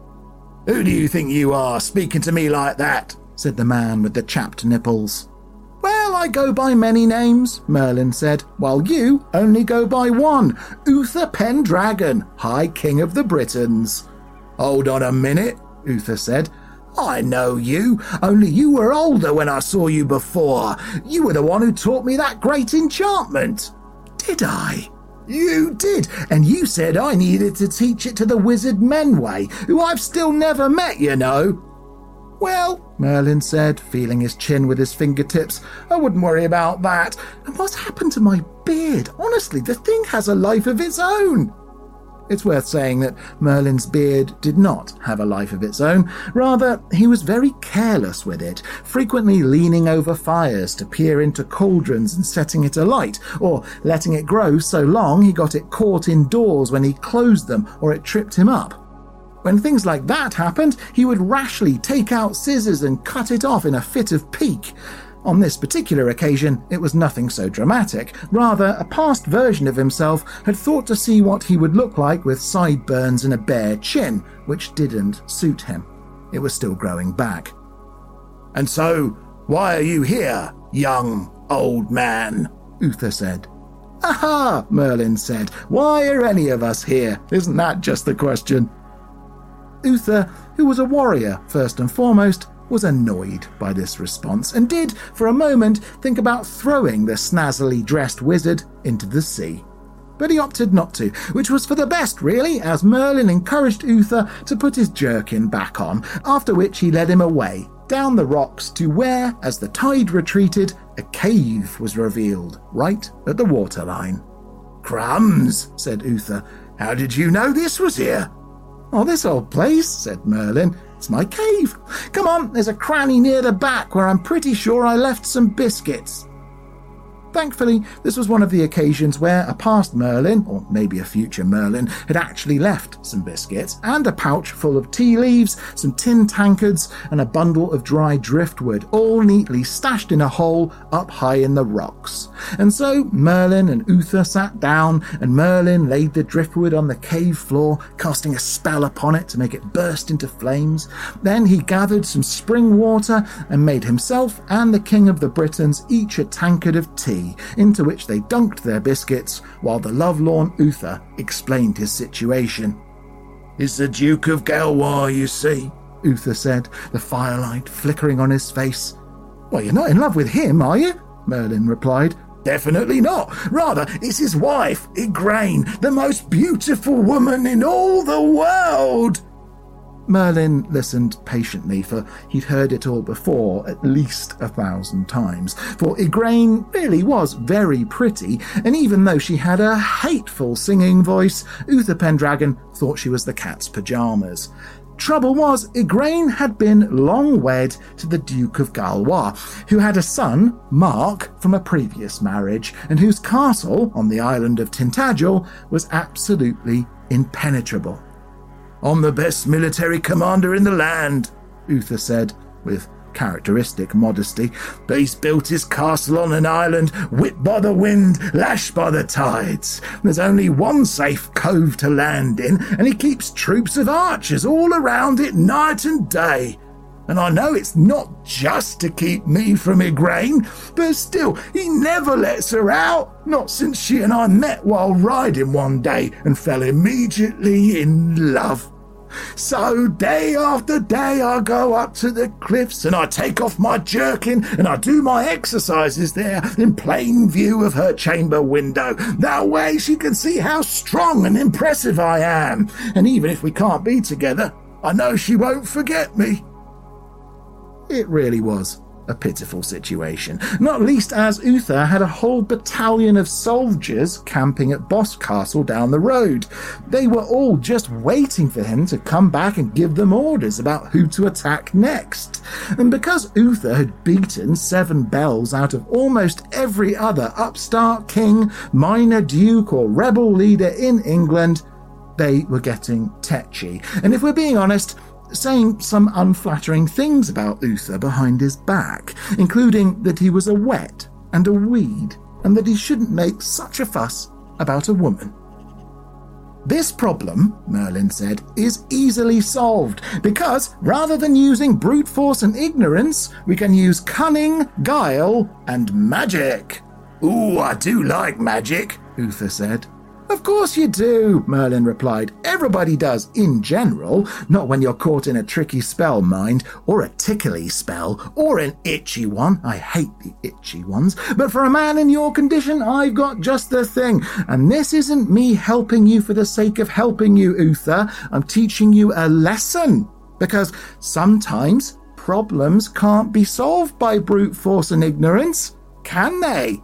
"Who do you think you are, speaking to me like that?" said the man with the chapped nipples. "Well, I go by many names," Merlin said, "while you only go by one, Uther Pendragon, High King of the Britons." "Hold on a minute," Uther said. "I know you, only you were older when I saw you before. You were the one who taught me that great enchantment." "Did I?" "You did, and you said I needed to teach it to the wizard Menway, who I've still never met, you know." "Well," Merlin said, feeling his chin with his fingertips, "I wouldn't worry about that. And what's happened to my beard? Honestly, the thing has a life of its own." It's worth saying that Merlin's beard did not have a life of its own. Rather, he was very careless with it, frequently leaning over fires to peer into cauldrons and setting it alight, or letting it grow so long he got it caught indoors when he closed them or it tripped him up. When things like that happened, he would rashly take out scissors and cut it off in a fit of pique. On this particular occasion, it was nothing so dramatic. Rather, a past version of himself had thought to see what he would look like with sideburns and a bare chin, which didn't suit him. It was still growing back. "And so, why are you here, young old man?" Uther said. "Aha," Merlin said. "Why are any of us here? Isn't that just the question?" Uther, who was a warrior first and foremost, was annoyed by this response and did, for a moment, think about throwing the snazzily dressed wizard into the sea. But he opted not to, which was for the best, really, as Merlin encouraged Uther to put his jerkin back on, after which he led him away, down the rocks to where, as the tide retreated, a cave was revealed, right at the waterline. "Crumbs," said Uther. "How did you know this was here?" "Oh, this old place," said Merlin. "It's my cave. Come on, there's a cranny near the back where I'm pretty sure I left some biscuits." Thankfully, this was one of the occasions where a past Merlin, or maybe a future Merlin, had actually left some biscuits and a pouch full of tea leaves, some tin tankards, and a bundle of dry driftwood, all neatly stashed in a hole up high in the rocks. And so Merlin and Uther sat down, and Merlin laid the driftwood on the cave floor, casting a spell upon it to make it burst into flames. Then he gathered some spring water and made himself and the King of the Britons each a tankard of tea, into which they dunked their biscuits, while the lovelorn Uther explained his situation. "It's the Duke of Galois, you see," Uther said, the firelight flickering on his face. "Well, you're not in love with him, are you?" Merlin replied. "Definitely not. Rather, it's his wife, Igraine, the most beautiful woman in all the world." Merlin listened patiently, for he'd heard it all before at least 1,000 times. For Igraine really was very pretty, and even though she had a hateful singing voice, Uther Pendragon thought she was the cat's pyjamas. Trouble was, Igraine had been long wed to the Duke of Galois, who had a son, Mark, from a previous marriage, and whose castle on the island of Tintagel was absolutely impenetrable. "I'm the best military commander in the land," Uther said, with characteristic modesty, "but he's built his castle on an island, whipped by the wind, lashed by the tides. There's only one safe cove to land in, and he keeps troops of archers all around it night and day." And I know it's not just to keep me from Igraine, but still, he never lets her out. Not since she and I met while riding one day and fell immediately in love. So day after day I go up to the cliffs and I take off my jerkin and I do my exercises there in plain view of her chamber window. That way she can see how strong and impressive I am. And even if we can't be together, I know she won't forget me. It really was a pitiful situation, not least as Uther had a whole battalion of soldiers camping at Boscastle down the road. They were all just waiting for him to come back and give them orders about who to attack next. And because Uther had beaten 7 bells out of almost every other upstart king, minor duke or rebel leader in England, they were getting tetchy. And if we're being honest, saying some unflattering things about Uther behind his back, including that he was a wet and a weed, and that he shouldn't make such a fuss about a woman. This problem, Merlin said, is easily solved, because rather than using brute force and ignorance, we can use cunning, guile, and magic. Ooh, I do like magic, Uther said. Of course you do, Merlin replied. Everybody does, in general, not when you're caught in a tricky spell, mind, or a tickly spell, or an itchy one. I hate the itchy ones. But for a man in your condition, I've got just the thing. And this isn't me helping you for the sake of helping you, Uther. I'm teaching you a lesson. Because sometimes problems can't be solved by brute force and ignorance, can they?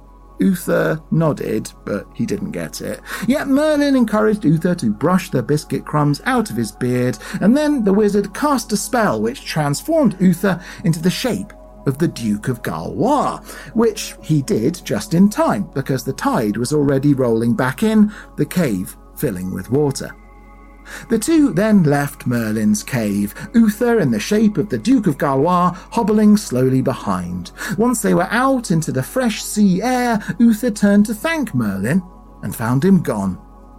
Uther nodded, but he didn't get it. Yet Merlin encouraged Uther to brush the biscuit crumbs out of his beard, and then the wizard cast a spell which transformed Uther into the shape of the Duke of Galois, which he did just in time, because the tide was already rolling back in, the cave filling with water. The two then left Merlin's cave, Uther in the shape of the Duke of Galois hobbling slowly behind. Once they were out into the fresh sea air, Uther turned to thank Merlin and found him gone.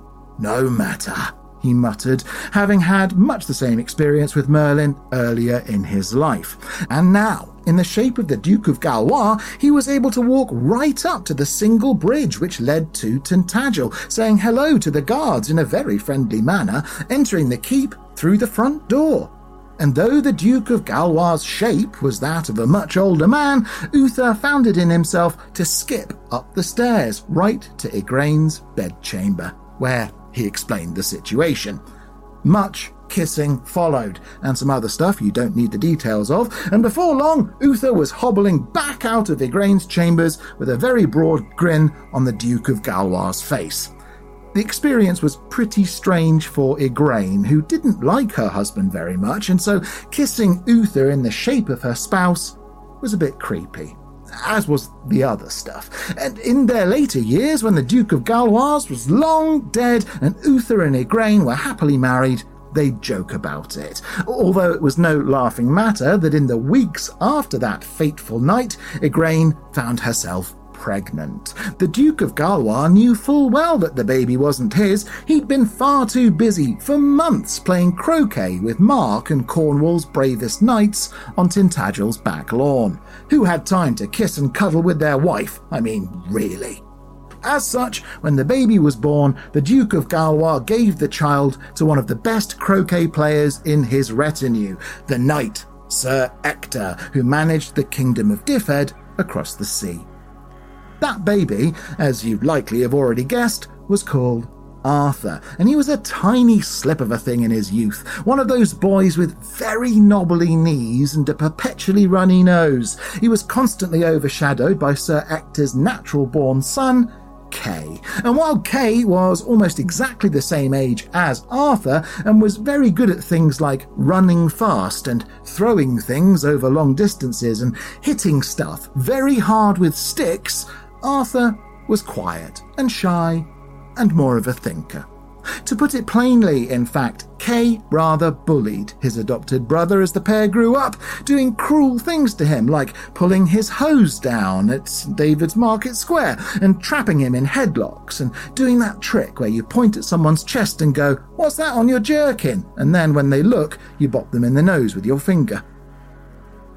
No matter, he muttered, having had much the same experience with Merlin earlier in his life. And now, in the shape of the Duke of Galois, he was able to walk right up to the single bridge which led to Tintagel, saying hello to the guards in a very friendly manner, entering the keep through the front door. And though the Duke of Galois' shape was that of a much older man, Uther found it in himself to skip up the stairs right to Igraine's bedchamber, where he explained the situation. Much kissing followed, and some other stuff you don't need the details of, and before long, Uther was hobbling back out of Igraine's chambers with a very broad grin on the Duke of Galois' face. The experience was pretty strange for Igraine, who didn't like her husband very much, and so kissing Uther in the shape of her spouse was a bit creepy, as was the other stuff. And in their later years, when the Duke of Galois was long dead and Uther and Igraine were happily married, they'd joke about it, although it was no laughing matter that in the weeks after that fateful night, Igraine found herself pregnant. The Duke of Galois knew full well that the baby wasn't his. He'd been far too busy for months playing croquet with Mark and Cornwall's bravest knights on Tintagel's back lawn. Who had time to kiss and cuddle with their wife? I mean, really. As such, when the baby was born, the Duke of Galois gave the child to one of the best croquet players in his retinue, the knight Sir Ector, who managed the kingdom of Dyfed across the sea. That baby, as you likely have already guessed, was called Arthur, and he was a tiny slip of a thing in his youth, one of those boys with very knobbly knees and a perpetually runny nose. He was constantly overshadowed by Sir Ector's natural-born son, Kay. And while Kay was almost exactly the same age as Arthur and was very good at things like running fast and throwing things over long distances and hitting stuff very hard with sticks, Arthur was quiet and shy and more of a thinker. To put it plainly, in fact, Kay rather bullied his adopted brother as the pair grew up, doing cruel things to him like pulling his hose down at St. David's Market Square and trapping him in headlocks and doing that trick where you point at someone's chest and go, "What's that on your jerkin?" And then when they look, you bop them in the nose with your finger.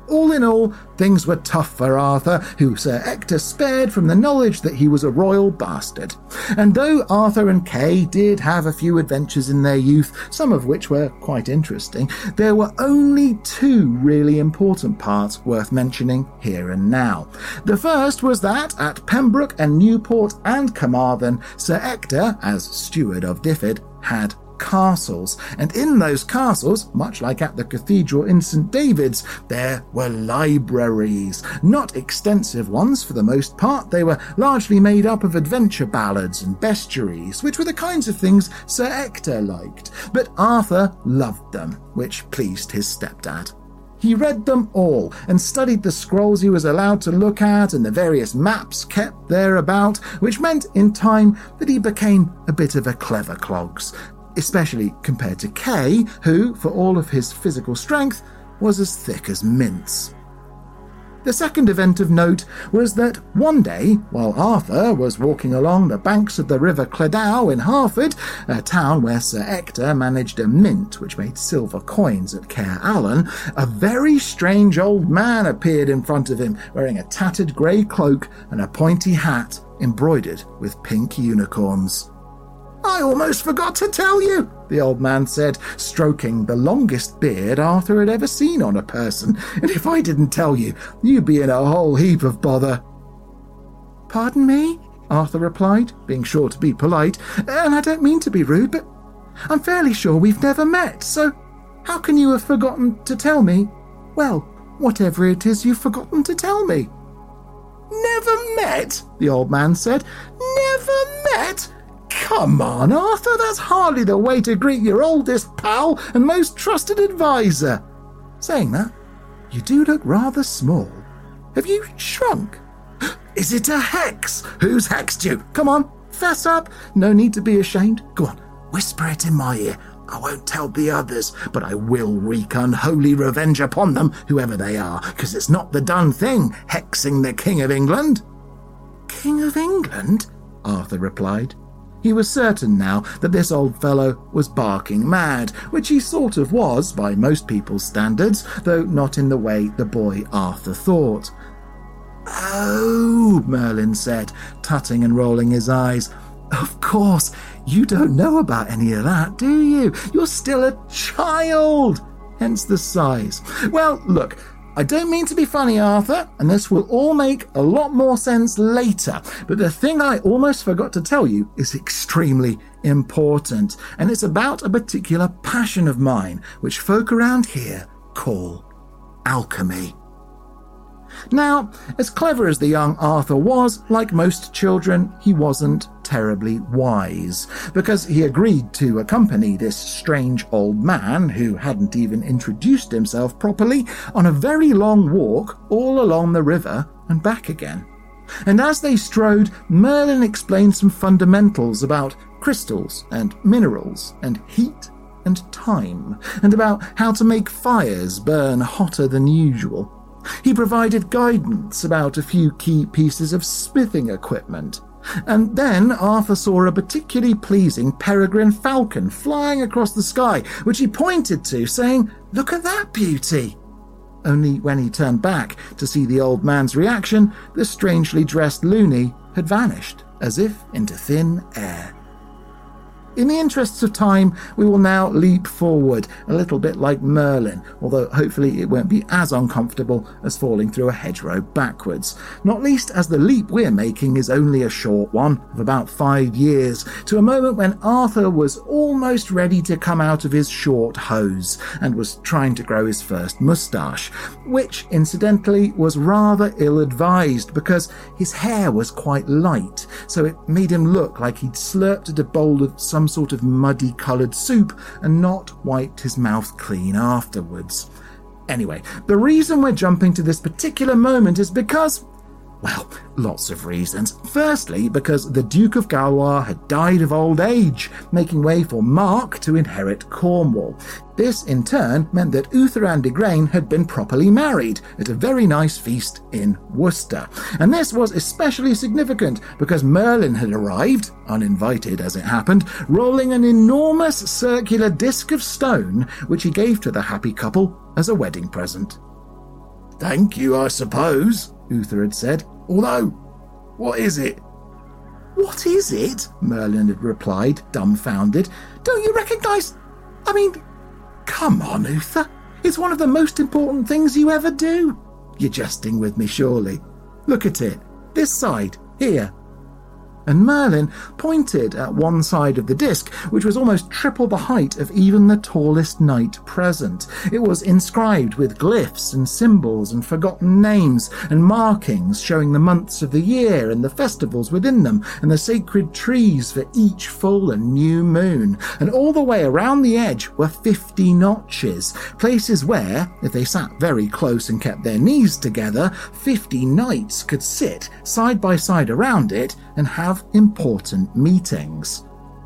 All in all, things were tough for Arthur, who Sir Ector spared from the knowledge that he was a royal bastard. And though Arthur and Kay did have a few adventures in their youth, some of which were quite interesting, there were only two really important parts worth mentioning here and now. The first was that at Pembroke and Newport and Carmarthen, Sir Ector, as Steward of Difford, had castles, and in those castles, much like at the cathedral in St. David's, there were libraries. Not extensive ones for the most part, they were largely made up of adventure ballads and bestiaries, which were the kinds of things Sir Ector liked, but Arthur loved them, which pleased his stepdad. He read them all and studied the scrolls he was allowed to look at and the various maps kept thereabout, which meant in time that he became a bit of a clever clogs, especially compared to Kay, who, for all of his physical strength, was as thick as mince. The second event of note was that one day, while Arthur was walking along the banks of the River Cleddau in Hereford, a town where Sir Ector managed a mint which made silver coins at Caer Allen, a very strange old man appeared in front of him, wearing a tattered grey cloak and a pointy hat embroidered with pink unicorns. "I almost forgot to tell you," the old man said, stroking the longest beard Arthur had ever seen on a person, "and if I didn't tell you, you'd be in a whole heap of bother." "Pardon me?" Arthur replied, being sure to be polite, "and I don't mean to be rude, but I'm fairly sure we've never met, so how can you have forgotten to tell me, well, whatever it is you've forgotten to tell me?" "Never met?" the old man said. "Never met? Come on, Arthur, that's hardly the way to greet your oldest pal and most trusted advisor. Saying that, you do look rather small. Have you shrunk? Is it a hex? Who's hexed you? Come on, fess up. No need to be ashamed. Go on, whisper it in my ear. I won't tell the others, but I will wreak unholy revenge upon them, whoever they are, because it's not the done thing, hexing the King of England." "King of England?" Arthur replied. He was certain now that this old fellow was barking mad, which he sort of was by most people's standards, though not in the way the boy Arthur thought. "Oh," Merlin said, tutting and rolling his eyes. "Of course, you don't know about any of that, do you? You're still a child." Hence the sighs. "Well, look, I don't mean to be funny, Arthur, and this will all make a lot more sense later, but the thing I almost forgot to tell you is extremely important, and it's about a particular passion of mine, which folk around here call alchemy." Now, as clever as the young Arthur was, like most children, he wasn't terribly wise, because he agreed to accompany this strange old man, who hadn't even introduced himself properly, on a very long walk all along the river and back again. And as they strode, Merlin explained some fundamentals about crystals and minerals and heat and time, and about how to make fires burn hotter than usual. He provided guidance about a few key pieces of smithing equipment. And then Arthur saw a particularly pleasing peregrine falcon flying across the sky, which he pointed to, saying, "Look at that beauty." Only when he turned back to see the old man's reaction, the strangely dressed loony had vanished, as if into thin air. In the interests of time, we will now leap forward, a little bit like Merlin, although hopefully it won't be as uncomfortable as falling through a hedgerow backwards, not least as the leap we're making is only a short one, of about 5 years, to a moment when Arthur was almost ready to come out of his short hose, and was trying to grow his first moustache, which, incidentally, was rather ill-advised, because his hair was quite light, so it made him look like he'd slurped at a bowl of some sort of muddy-coloured soup and not wiped his mouth clean afterwards. Anyway, the reason we're jumping to this particular moment is because, well, lots of reasons. Firstly, because the Duke of Galois had died of old age, making way for Mark to inherit Cornwall. This, in turn, meant that Uther and Igraine had been properly married at a very nice feast in Worcester. And this was especially significant because Merlin had arrived, uninvited as it happened, rolling an enormous circular disc of stone, which he gave to the happy couple as a wedding present. Thank you, I suppose, Uther had said. Although, what is it? What is it? Merlin had replied, dumbfounded. Don't you recognise... I mean, come on, Uther. It's one of the most important things you ever do. You're jesting with me, surely. Look at it. This side, here. And Merlin pointed at one side of the disc, which was almost triple the height of even the tallest knight present. It was inscribed with glyphs and symbols and forgotten names and markings showing the months of the year and the festivals within them and the sacred trees for each full and new moon. And all the way around the edge were 50 notches, places where, if they sat very close and kept their knees together, 50 knights could sit side by side around it and have important meetings.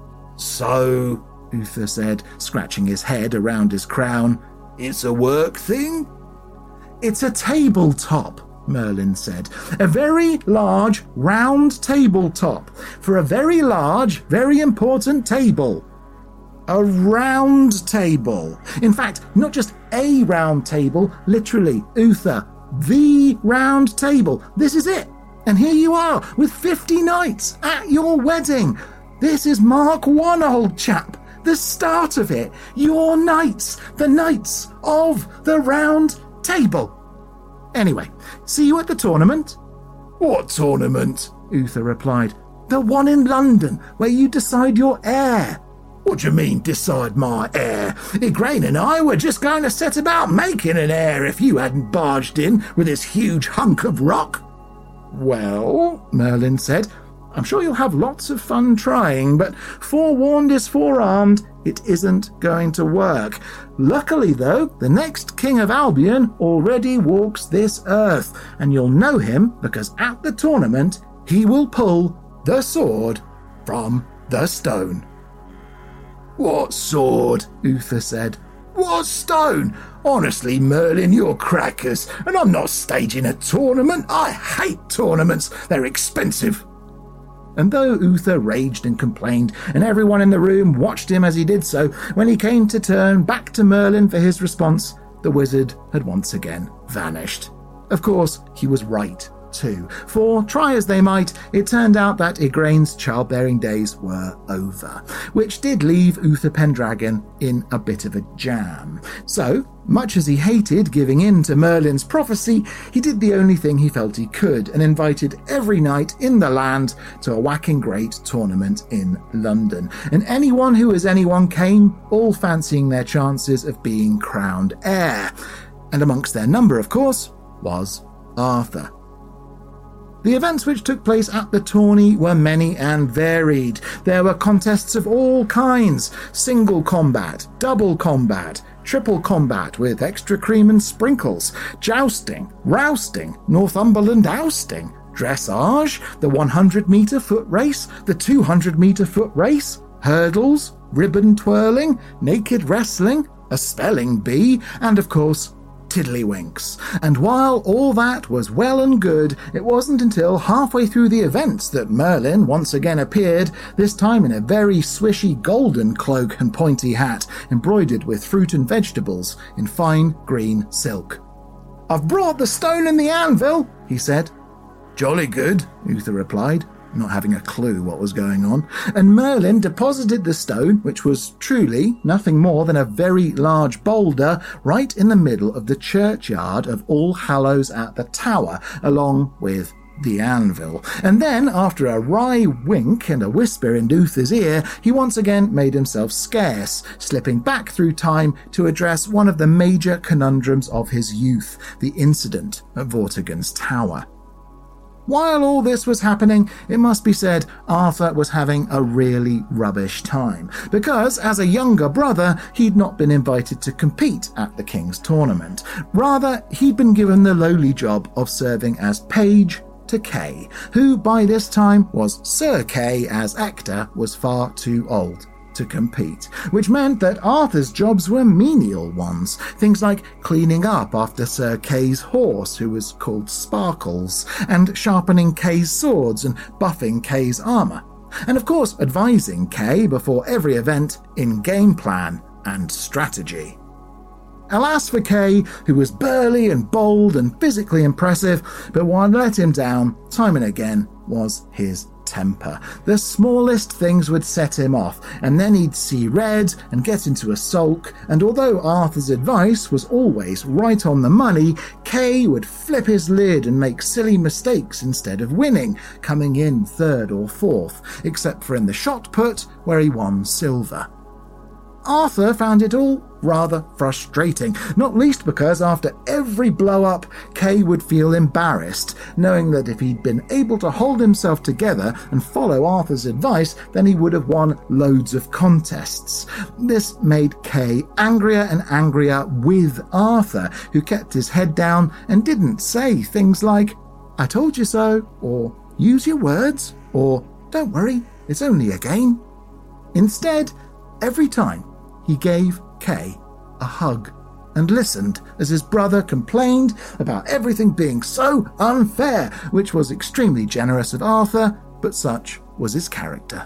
So, Uther said, scratching his head around his crown, it's a work thing? It's a tabletop, Merlin said. A very large, round tabletop for a very large, very important table. A round table. In fact, not just a round table, literally, Uther, the round table. This is it. And here you are, with 50 knights at your wedding. This is Mark I, old chap. The start of it. Your knights. The knights of the round table. Anyway, see you at the tournament. What tournament? Uther replied. The one in London, where you decide your heir. What do you mean, decide my heir? Igraine and I were just going to set about making an heir if you hadn't barged in with this huge hunk of rock. Well, Merlin said, I'm sure you'll have lots of fun trying, but forewarned is forearmed. It isn't going to work. Luckily, though, the next King of Albion already walks this earth, and you'll know him because at the tournament he will pull the sword from the stone. What sword? Uther said. What stone? Honestly, Merlin, you're crackers, and I'm not staging a tournament. I hate tournaments. They're expensive. And though Uther raged and complained, and everyone in the room watched him as he did so, when he came to turn back to Merlin for his response, the wizard had once again vanished. Of course, he was right too, for, try as they might, it turned out that Igraine's childbearing days were over, which did leave Uther Pendragon in a bit of a jam. So, much as he hated giving in to Merlin's prophecy, he did the only thing he felt he could and invited every knight in the land to a whacking great tournament in London. And anyone who as anyone came, all fancying their chances of being crowned heir. And amongst their number, of course, was Arthur. The events which took place at the tourney were many and varied. There were contests of all kinds, single combat, double combat, triple combat with extra cream and sprinkles, jousting, rousting, Northumberland ousting, dressage, the 100-metre foot race, the 200-metre foot race, hurdles, ribbon twirling, naked wrestling, a spelling bee, and of course, tiddlywinks. And while all that was well and good, it wasn't until halfway through the events that Merlin once again appeared, this time in a very swishy golden cloak and pointy hat, embroidered with fruit and vegetables in fine green silk. I've brought the stone and the anvil, he said. Jolly good, Uther replied, not having a clue what was going on, and Merlin deposited the stone, which was truly nothing more than a very large boulder, right in the middle of the churchyard of All Hallows at the Tower, along with the anvil. And then, after a wry wink and a whisper in Uther's ear, he once again made himself scarce, slipping back through time to address one of the major conundrums of his youth, the incident at Vortigern's Tower. While all this was happening, it must be said Arthur was having a really rubbish time, because as a younger brother, he'd not been invited to compete at the King's tournament. Rather, he'd been given the lowly job of serving as page to Kay, who by this time was Sir Kay, as Ector was far too old to compete, which meant that Arthur's jobs were menial ones, things like cleaning up after Sir Kay's horse, who was called Sparkles, and sharpening Kay's swords and buffing Kay's armour, and of course advising Kay before every event in game plan and strategy. Alas for Kay, who was burly and bold and physically impressive, but what let him down time and again was his temper. The smallest things would set him off, and then he'd see red and get into a sulk, and although Arthur's advice was always right on the money, Kay would flip his lid and make silly mistakes instead of winning, coming in third or fourth, except for in the shot put, where he won silver. Arthur found it all rather frustrating, not least because after every blow-up, Kay would feel embarrassed, knowing that if he'd been able to hold himself together and follow Arthur's advice, then he would have won loads of contests. This made Kay angrier and angrier with Arthur, who kept his head down and didn't say things like, "I told you so," or "use your words," or "don't worry, it's only a game." Instead, every time, he gave Kay a hug and listened as his brother complained about everything being so unfair, which was extremely generous of Arthur, but such was his character.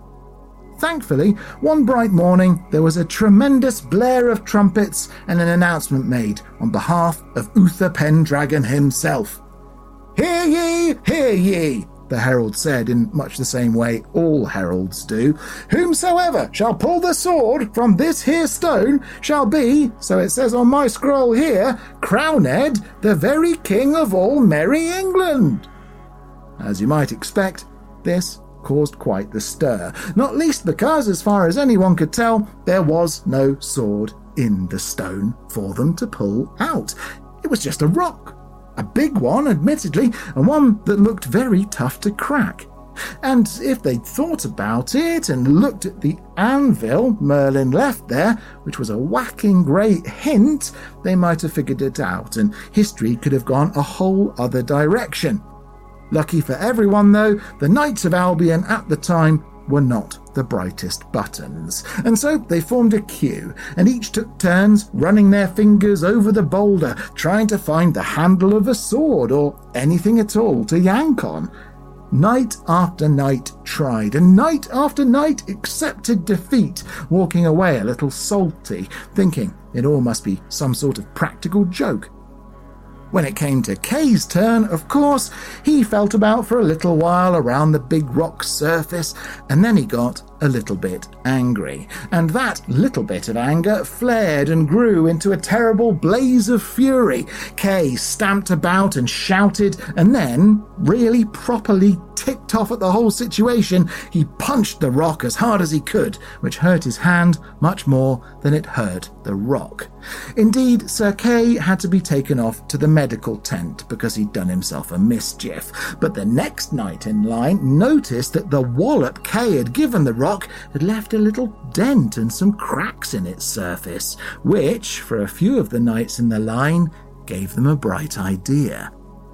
Thankfully, one bright morning, there was a tremendous blare of trumpets and an announcement made on behalf of Uther Pendragon himself. "Hear ye, hear ye," the herald said in much the same way all heralds do. "Whomsoever shall pull the sword from this here stone shall be, so it says on my scroll here, crowned the very king of all merry England." As you might expect, this caused quite the stir, not least because, as far as anyone could tell, there was no sword in the stone for them to pull out. It was just a rock. A big one, admittedly, and one that looked very tough to crack. And if they'd thought about it and looked at the anvil Merlin left there, which was a whacking great hint, they might have figured it out, and history could have gone a whole other direction. Lucky for everyone, though, the Knights of Albion at the time were not the brightest buttons, and so they formed a queue, and each took turns running their fingers over the boulder, trying to find the handle of a sword or anything at all to yank on. Knight after knight tried, and knight after knight accepted defeat, walking away a little salty, thinking it all must be some sort of practical joke. When it came to Kay's turn, of course, he felt about for a little while around the big rock's surface, and then he got a little bit angry. And that little bit of anger flared and grew into a terrible blaze of fury. Kay stamped about and shouted, and then, really properly ticked off at the whole situation, he punched the rock as hard as he could, which hurt his hand much more than it hurt the rock. Indeed, Sir Kay had to be taken off to the medical tent because he'd done himself a mischief. But the next knight in line noticed that the wallop Kay had given the rock had left a little dent and some cracks in its surface, which, for a few of the knights in the line, gave them a bright idea.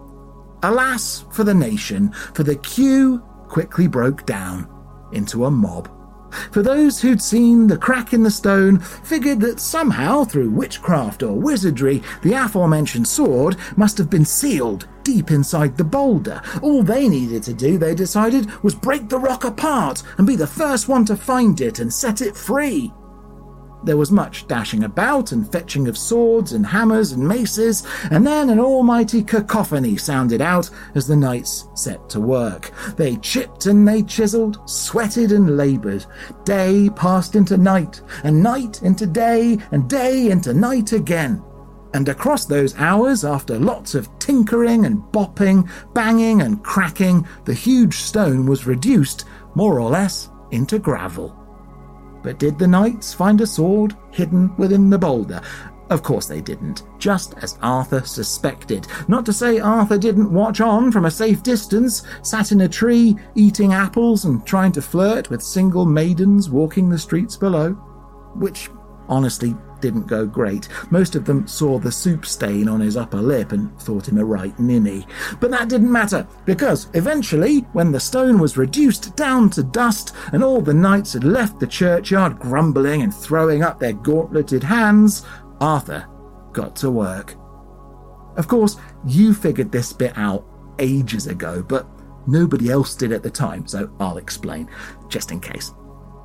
Alas for the nation, for the queue quickly broke down into a mob. For those who'd seen the crack in the stone figured that somehow, through witchcraft or wizardry, the aforementioned sword must have been sealed deep inside the boulder. All they needed to do, they decided, was break the rock apart and be the first one to find it and set it free. There was much dashing about and fetching of swords and hammers and maces, and then an almighty cacophony sounded out as the knights set to work. They chipped and they chiselled, sweated and laboured. Day passed into night, and night into day, and day into night again. And across those hours, after lots of tinkering and bopping, banging and cracking, the huge stone was reduced, more or less, into gravel. But did the knights find a sword hidden within the boulder? Of course they didn't, just as Arthur suspected. Not to say Arthur didn't watch on from a safe distance, sat in a tree, eating apples and trying to flirt with single maidens walking the streets below. Which, honestly, didn't go great. Most of them saw the soup stain on his upper lip and thought him a right ninny. But that didn't matter, because eventually, when the stone was reduced down to dust and all the knights had left the churchyard grumbling and throwing up their gauntleted hands, Arthur got to work. Of course, you figured this bit out ages ago, but nobody else did at the time, so I'll explain, just in case.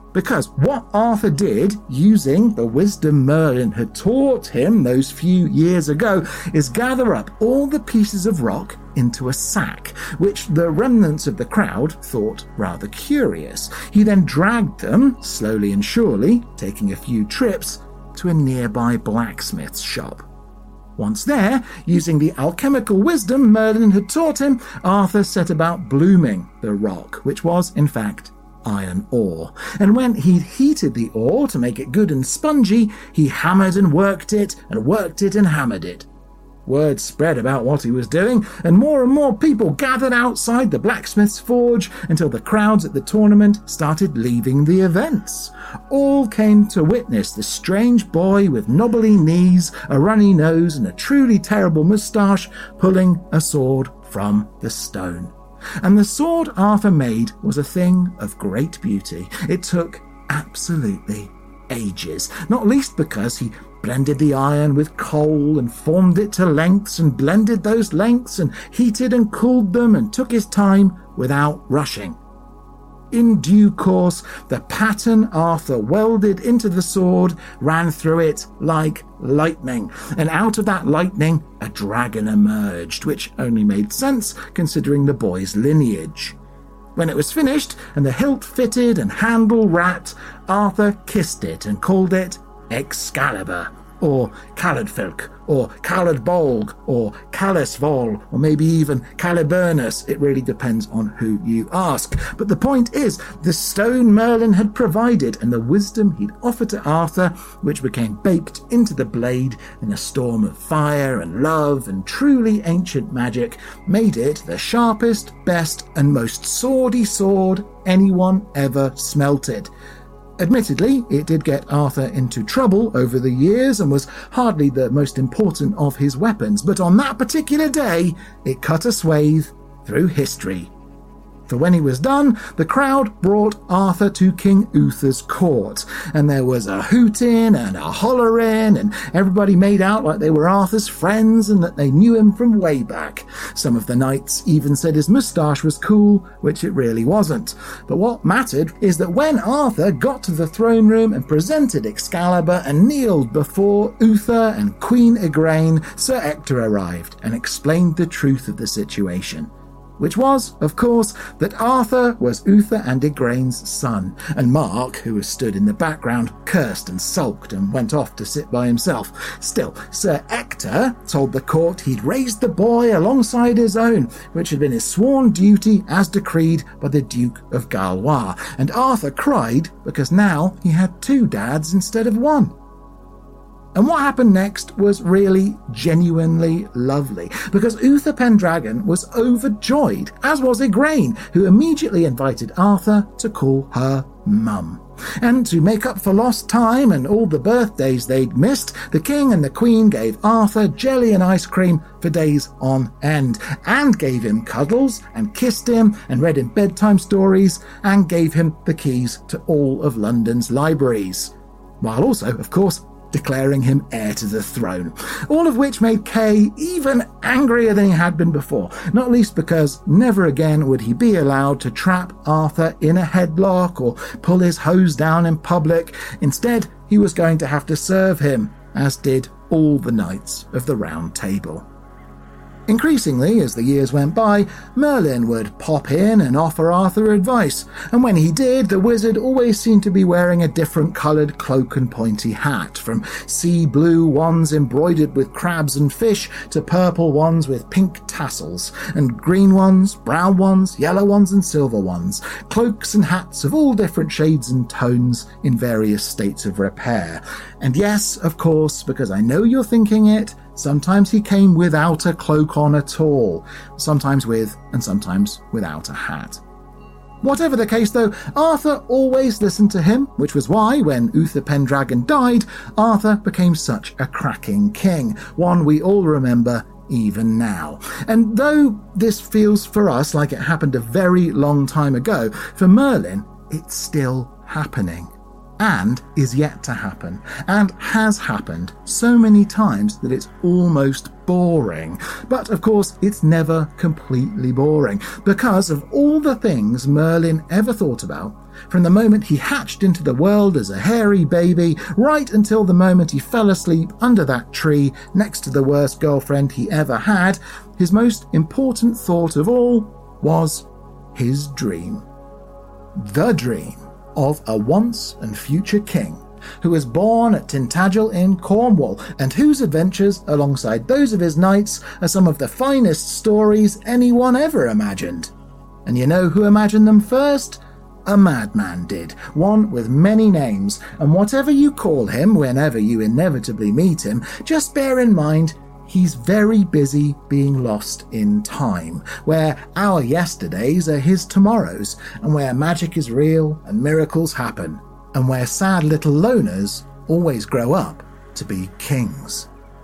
Because what Arthur did, using the wisdom Merlin had taught him those few years ago, is gather up all the pieces of rock into a sack, which the remnants of the crowd thought rather curious. He then dragged them, slowly and surely, taking a few trips, to a nearby blacksmith's shop. Once there, using the alchemical wisdom Merlin had taught him, Arthur set about blooming the rock, which was, in fact, iron ore. And when he'd heated the ore to make it good and spongy, he hammered and worked it and hammered it. Word spread about what he was doing, and more people gathered outside the blacksmith's forge until the crowds at the tournament started leaving the events. All came to witness the strange boy with knobbly knees, a runny nose, and a truly terrible moustache pulling a sword from the stone. And the sword Arthur made was a thing of great beauty. It took absolutely ages, not least because he blended the iron with coal and formed it to lengths and blended those lengths and heated and cooled them and took his time without rushing. In due course, the pattern Arthur welded into the sword ran through it like lightning, and out of that lightning a dragon emerged, which only made sense considering the boy's lineage. When it was finished and the hilt fitted and handle wrapped, Arthur kissed it and called it Excalibur, or Caladfilk, or Caladbolg, or Calasvol, or maybe even Caliburnus. It really depends on who you ask. But the point is, the stone Merlin had provided and the wisdom he'd offered to Arthur, which became baked into the blade in a storm of fire and love and truly ancient magic, made it the sharpest, best, and most swordy sword anyone ever smelted. Admittedly, it did get Arthur into trouble over the years and was hardly the most important of his weapons, but on that particular day, it cut a swathe through history. For when he was done, the crowd brought Arthur to King Uther's court, and there was a hooting and a hollering, and everybody made out like they were Arthur's friends and that they knew him from way back. Some of the knights even said his moustache was cool, which it really wasn't. But what mattered is that when Arthur got to the throne room and presented Excalibur and kneeled before Uther and Queen Igraine, Sir Ector arrived and explained the truth of the situation. Which was, of course, that Arthur was Uther and Igraine's son, and Mark, who was stood in the background, cursed and sulked and went off to sit by himself. Still, Sir Ector told the court he'd raised the boy alongside his own, which had been his sworn duty as decreed by the Duke of Galois, and Arthur cried because now he had two dads instead of one. And what happened next was really genuinely lovely, because Uther Pendragon was overjoyed, as was Igraine, who immediately invited Arthur to call her mum. And to make up for lost time and all the birthdays they'd missed, the king and the queen gave Arthur jelly and ice cream for days on end, and gave him cuddles, and kissed him, and read him bedtime stories, and gave him the keys to all of London's libraries. While also, of course, declaring him heir to the throne. All of which made Kay even angrier than he had been before, not least because never again would he be allowed to trap Arthur in a headlock or pull his hose down in public. Instead, he was going to have to serve him, as did all the knights of the Round Table. Increasingly, as the years went by, Merlin would pop in and offer Arthur advice, and when he did, the wizard always seemed to be wearing a different coloured cloak and pointy hat, from sea blue ones embroidered with crabs and fish to purple ones with pink tassels, and green ones, brown ones, yellow ones and silver ones, cloaks and hats of all different shades and tones in various states of repair. And yes, of course, because I know you're thinking it, sometimes he came without a cloak on at all, sometimes with and sometimes without a hat. Whatever the case though, Arthur always listened to him, which was why, when Uther Pendragon died, Arthur became such a cracking king, one we all remember even now. And though this feels for us like it happened a very long time ago, for Merlin, it's still happening. And is yet to happen, and has happened so many times that it's almost boring. But of course, it's never completely boring, because of all the things Merlin ever thought about, from the moment he hatched into the world as a hairy baby, right until the moment he fell asleep under that tree next to the worst girlfriend he ever had, his most important thought of all was his dream. The dream of a once and future king who was born at Tintagel in Cornwall, and whose adventures, alongside those of his knights, are some of the finest stories anyone ever imagined. And you know who imagined them first? A madman did, one with many names, and whatever you call him whenever you inevitably meet him, just bear in mind he's very busy being lost in time, where our yesterdays are his tomorrows, and where magic is real and miracles happen, and where sad little loners always grow up to be kings.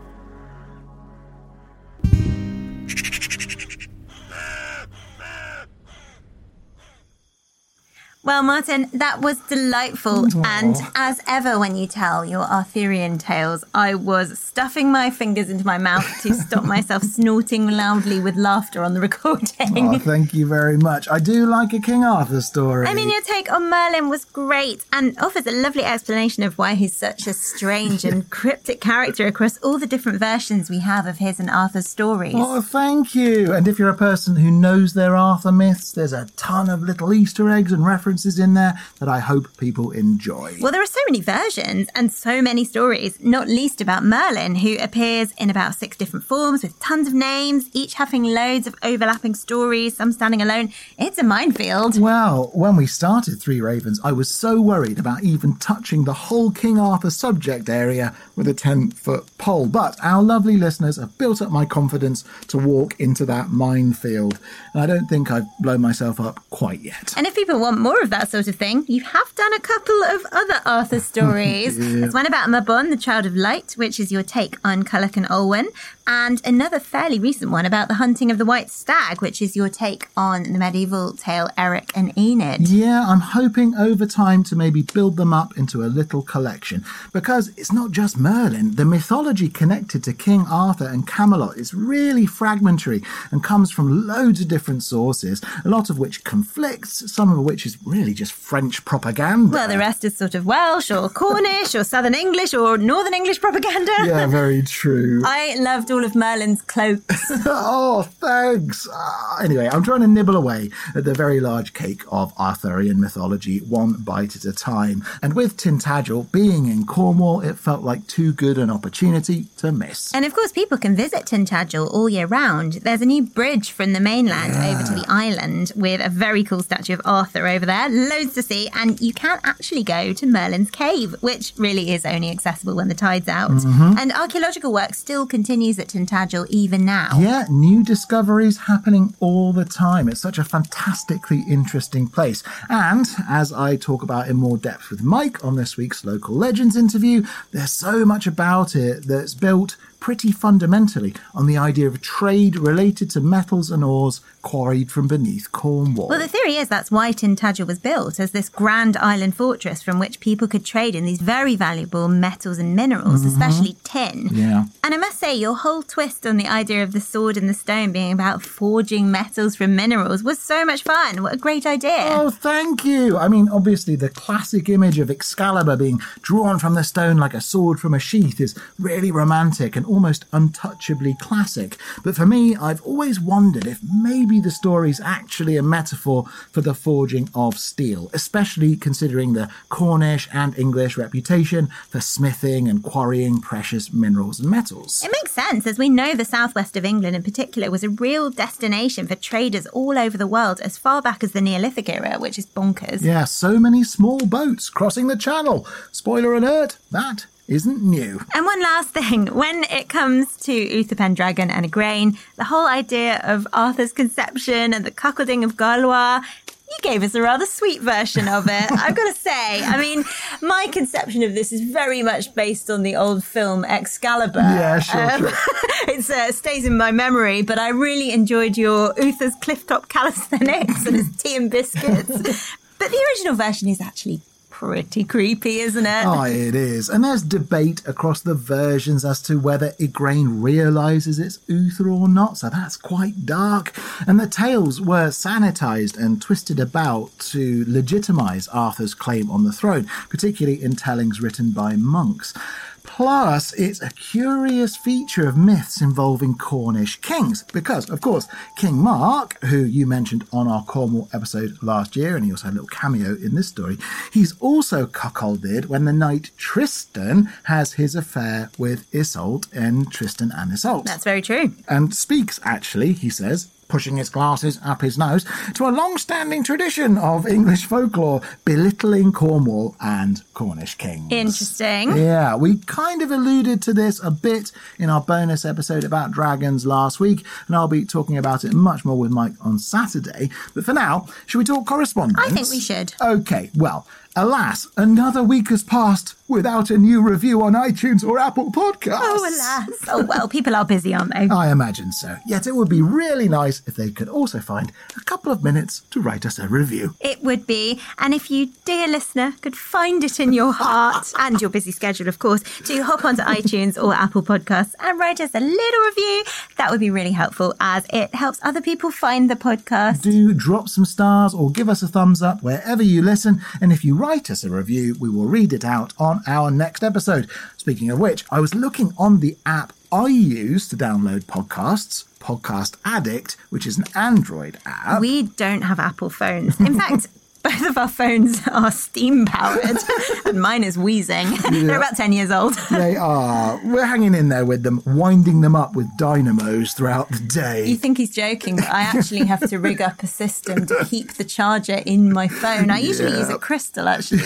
Well, Martin, that was delightful. Aww. And as ever, when you tell your Arthurian tales, I was stuffing my fingers into my mouth to stop myself snorting loudly with laughter on the recording. Oh, thank you very much. I do like a King Arthur story. I mean, your take on Merlin was great and offers a lovely explanation of why he's such a strange and cryptic character across all the different versions we have of his and Arthur's stories. Oh, thank you. And if you're a person who knows their Arthur myths, there's a ton of little Easter eggs and references in there that I hope people enjoy. Well, there are so many versions and so many stories, not least about Merlin, who appears in about 6 different forms with tons of names, each having loads of overlapping stories, some standing alone. It's a minefield. Well, when we started Three Ravens, I was so worried about even touching the whole King Arthur subject area with a 10-foot pole, but our lovely listeners have built up my confidence to walk into that minefield, and I don't think I've blown myself up quite yet. And if people want more of that sort of thing, you have done a couple of other Arthur stories. Yeah. There's one about Mabon, the Child of Light, which is your take on Culloch and Olwen, and another fairly recent one about the hunting of the White Stag, which is your take on the medieval tale Eric and Enid. Yeah, I'm hoping over time to maybe build them up into a little collection, because it's not just Merlin. The mythology connected to King Arthur and Camelot is really fragmentary and comes from loads of different sources, a lot of which conflicts, some of which is really just French propaganda. Well, the rest is sort of Welsh or Cornish or Southern English or Northern English propaganda. Yeah, very true. I loved all of Merlin's cloaks. Oh, thanks. Anyway, I'm trying to nibble away at the very large cake of Arthurian mythology, one bite at a time. And with Tintagel being in Cornwall, it felt like too good an opportunity to miss. And of course, people can visit Tintagel all year round. There's a new bridge from the mainland over to the island with a very cool statue of Arthur over there. Loads to see, and you can actually go to Merlin's cave, which really is only accessible when the tide's out. Mm-hmm. And archaeological work still continues at Tintagel even now. Yeah, new discoveries happening all the time. It's such a fantastically interesting place. And as I talk about in more depth with Mike on this week's Local Legends interview, there's so much about it that's built pretty fundamentally on the idea of trade related to metals and ores quarried from beneath Cornwall. Well, the theory is that's why Tintagel was built, as this grand island fortress from which people could trade in these very valuable metals and minerals, especially tin. Yeah. And I must say, your whole twist on the idea of the sword and the stone being about forging metals from minerals was so much fun. What a great idea. Oh, thank you. I mean, obviously, the classic image of Excalibur being drawn from the stone like a sword from a sheath is really romantic and almost untouchably classic. But for me, I've always wondered if maybe the story's actually a metaphor for the forging of steel, especially considering the Cornish and English reputation for smithing and quarrying precious minerals and metals. It makes sense, as we know the southwest of England in particular was a real destination for traders all over the world as far back as the Neolithic era, which is bonkers. Yeah, so many small boats crossing the channel. Spoiler alert, that isn't new. And one last thing, when it comes to Uther Pendragon and Igraine, the whole idea of Arthur's conception and the cuckolding of Galois, you gave us a rather sweet version of it, I've got to say. I mean, my conception of this is very much based on the old film Excalibur. Yeah, sure. It stays in my memory, but I really enjoyed your Uther's clifftop calisthenics and his tea and biscuits. But the original version is actually pretty creepy, isn't it? Oh, it is. And there's debate across the versions as to whether Igraine realises it's Uther or not, so that's quite dark. And the tales were sanitised and twisted about to legitimise Arthur's claim on the throne, particularly in tellings written by monks. Plus, it's a curious feature of myths involving Cornish kings, because, of course, King Mark, who you mentioned on our Cornwall episode last year, and he also had a little cameo in this story, he's also cuckolded when the knight Tristan has his affair with Isolde in Tristan and Isolde. That's very true. And speaks, actually, he says, pushing his glasses up his nose, to a long-standing tradition of English folklore belittling Cornwall and Cornish kings. Interesting. Yeah, we kind of alluded to this a bit in our bonus episode about dragons last week, and I'll be talking about it much more with Mike on Saturday. But for now, should we talk correspondence? I think we should. Okay, well, alas, another week has passed without a new review on iTunes or Apple Podcasts. Oh, alas. Oh, well, people are busy, aren't they? I imagine so. Yet it would be really nice if they could also find a couple of minutes to write us a review. It would be. And if you, dear listener, could find it in your heart and your busy schedule, of course, to hop onto iTunes or Apple Podcasts and write us a little review, that would be really helpful as it helps other people find the podcast. Do drop some stars or give us a thumbs up wherever you listen. And if you write us a review, we will read it out on our next episode. Speaking of which, I was looking on the app I use to download podcasts, Podcast Addict, which is an Android app. We don't have Apple phones. In fact, both of our phones are steam-powered and mine is wheezing. Yeah. They're about 10 years old. They are. We're hanging in there with them, winding them up with dynamos throughout the day. You think he's joking, but I actually have to rig up a system to keep the charger in my phone. I usually use a crystal, actually.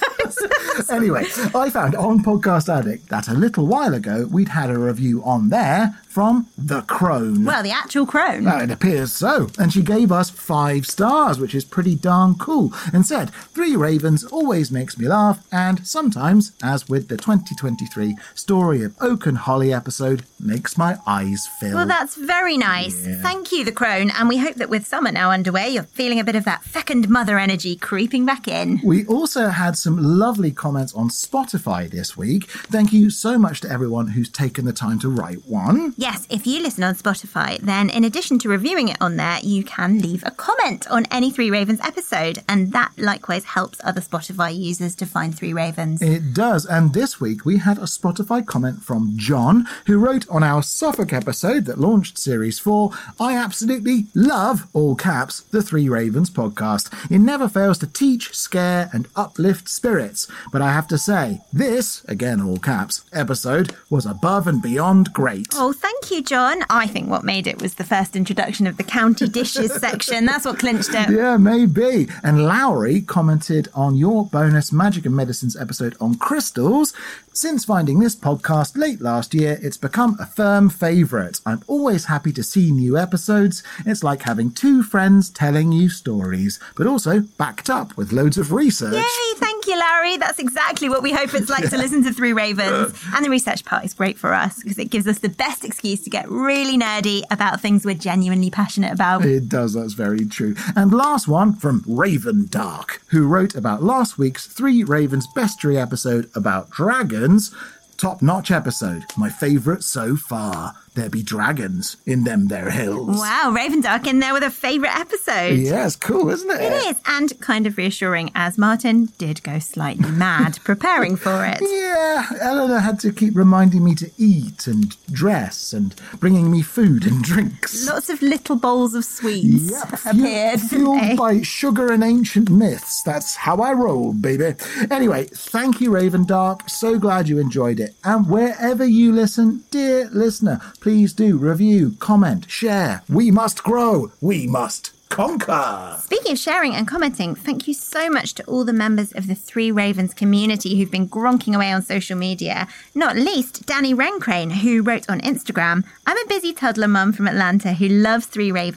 Anyway, I found on Podcast Addict that a little while ago we'd had a review on there from The Crone. Well, the actual Crone. It appears so. And she gave us 5 stars, which is pretty darn cool, and said, 3 Ravens always makes me laugh, and sometimes, as with the 2023 Story of Oak and Holly episode, makes my eyes fill. Well, that's very nice. Yeah. Thank you, The Crone. And we hope that with summer now underway, you're feeling a bit of that fecund mother energy creeping back in. We also had some lovely comments on Spotify this week. Thank you so much to everyone who's taken the time to write one. Yes, if you listen on Spotify, then in addition to reviewing it on there, you can leave a comment on any 3 Ravens episode. And that likewise helps other Spotify users to find 3 Ravens. It does. And this week we had a Spotify comment from John, who wrote on our Suffolk episode that launched Series 4, I absolutely love, all caps, the 3 Ravens podcast. It never fails to teach, scare and uplift spirits. But I have to say, this, again all caps, episode was above and beyond great. Oh, thank you, John. I think what made it was the first introduction of the county dishes section. That's what clinched it. Yeah, maybe. And Lowry commented on your bonus Magic and Medicines episode on crystals. Since finding this podcast late last year, it's become a firm favourite. I'm always happy to see new episodes. It's like having 2 friends telling you stories, but also backed up with loads of research. Yay, thank you, Larry. That's exactly what we hope it's like to listen to 3 Ravens. And the research part is great for us because it gives us the best excuse to get really nerdy about things we're genuinely passionate about. It does, that's very true. And last one from Raven Dark, who wrote about last week's 3 Ravens Bestiary episode about dragons. Top-notch episode. My favourite so far. There be dragons in them there hills. Wow, Raven Dark in there with a favourite episode. Yeah, it's cool, isn't it? It is, and kind of reassuring as Martin did go slightly mad preparing for it. Yeah, Eleanor had to keep reminding me to eat and dress and bringing me food and drinks. Lots of little bowls of sweets appeared. Fueled by sugar and ancient myths. That's how I roll, baby. Anyway, thank you, Raven Dark. So glad you enjoyed it. And wherever you listen, dear listener, please do review, comment, share. We must grow. We must conquer. Speaking of sharing and commenting, thank you so much to all the members of the 3 Ravens community who've been gronking away on social media. Not least Danny Rencrane, who wrote on Instagram, I'm a busy toddler mum from Atlanta who loves 3 Ravens.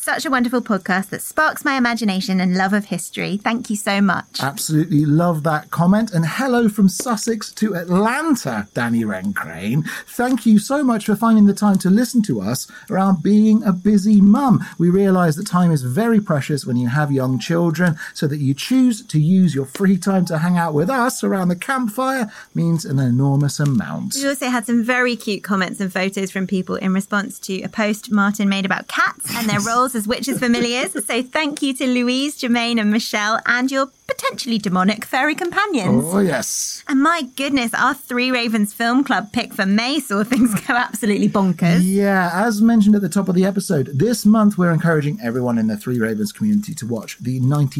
such a wonderful podcast that sparks my imagination and love of history. Thank you so much. Absolutely love that comment. And hello from Sussex to Atlanta, Danny Wren-Crane. Thank you so much for finding the time to listen to us around being a busy mum. We realise that time is very precious when you have young children, so that you choose to use your free time to hang out with us around the campfire means an enormous amount. We also had some very cute comments and photos from people in response to a post Martin made about cats and their roles as witches familiars. So thank you to Louise, Jermaine and Michelle and your potentially demonic fairy companions. Oh, yes. And my goodness, our Three Ravens Film Club pick for May saw things go absolutely bonkers. Yeah, as mentioned at the top of the episode, this month we're encouraging everyone in the Three Ravens community to watch the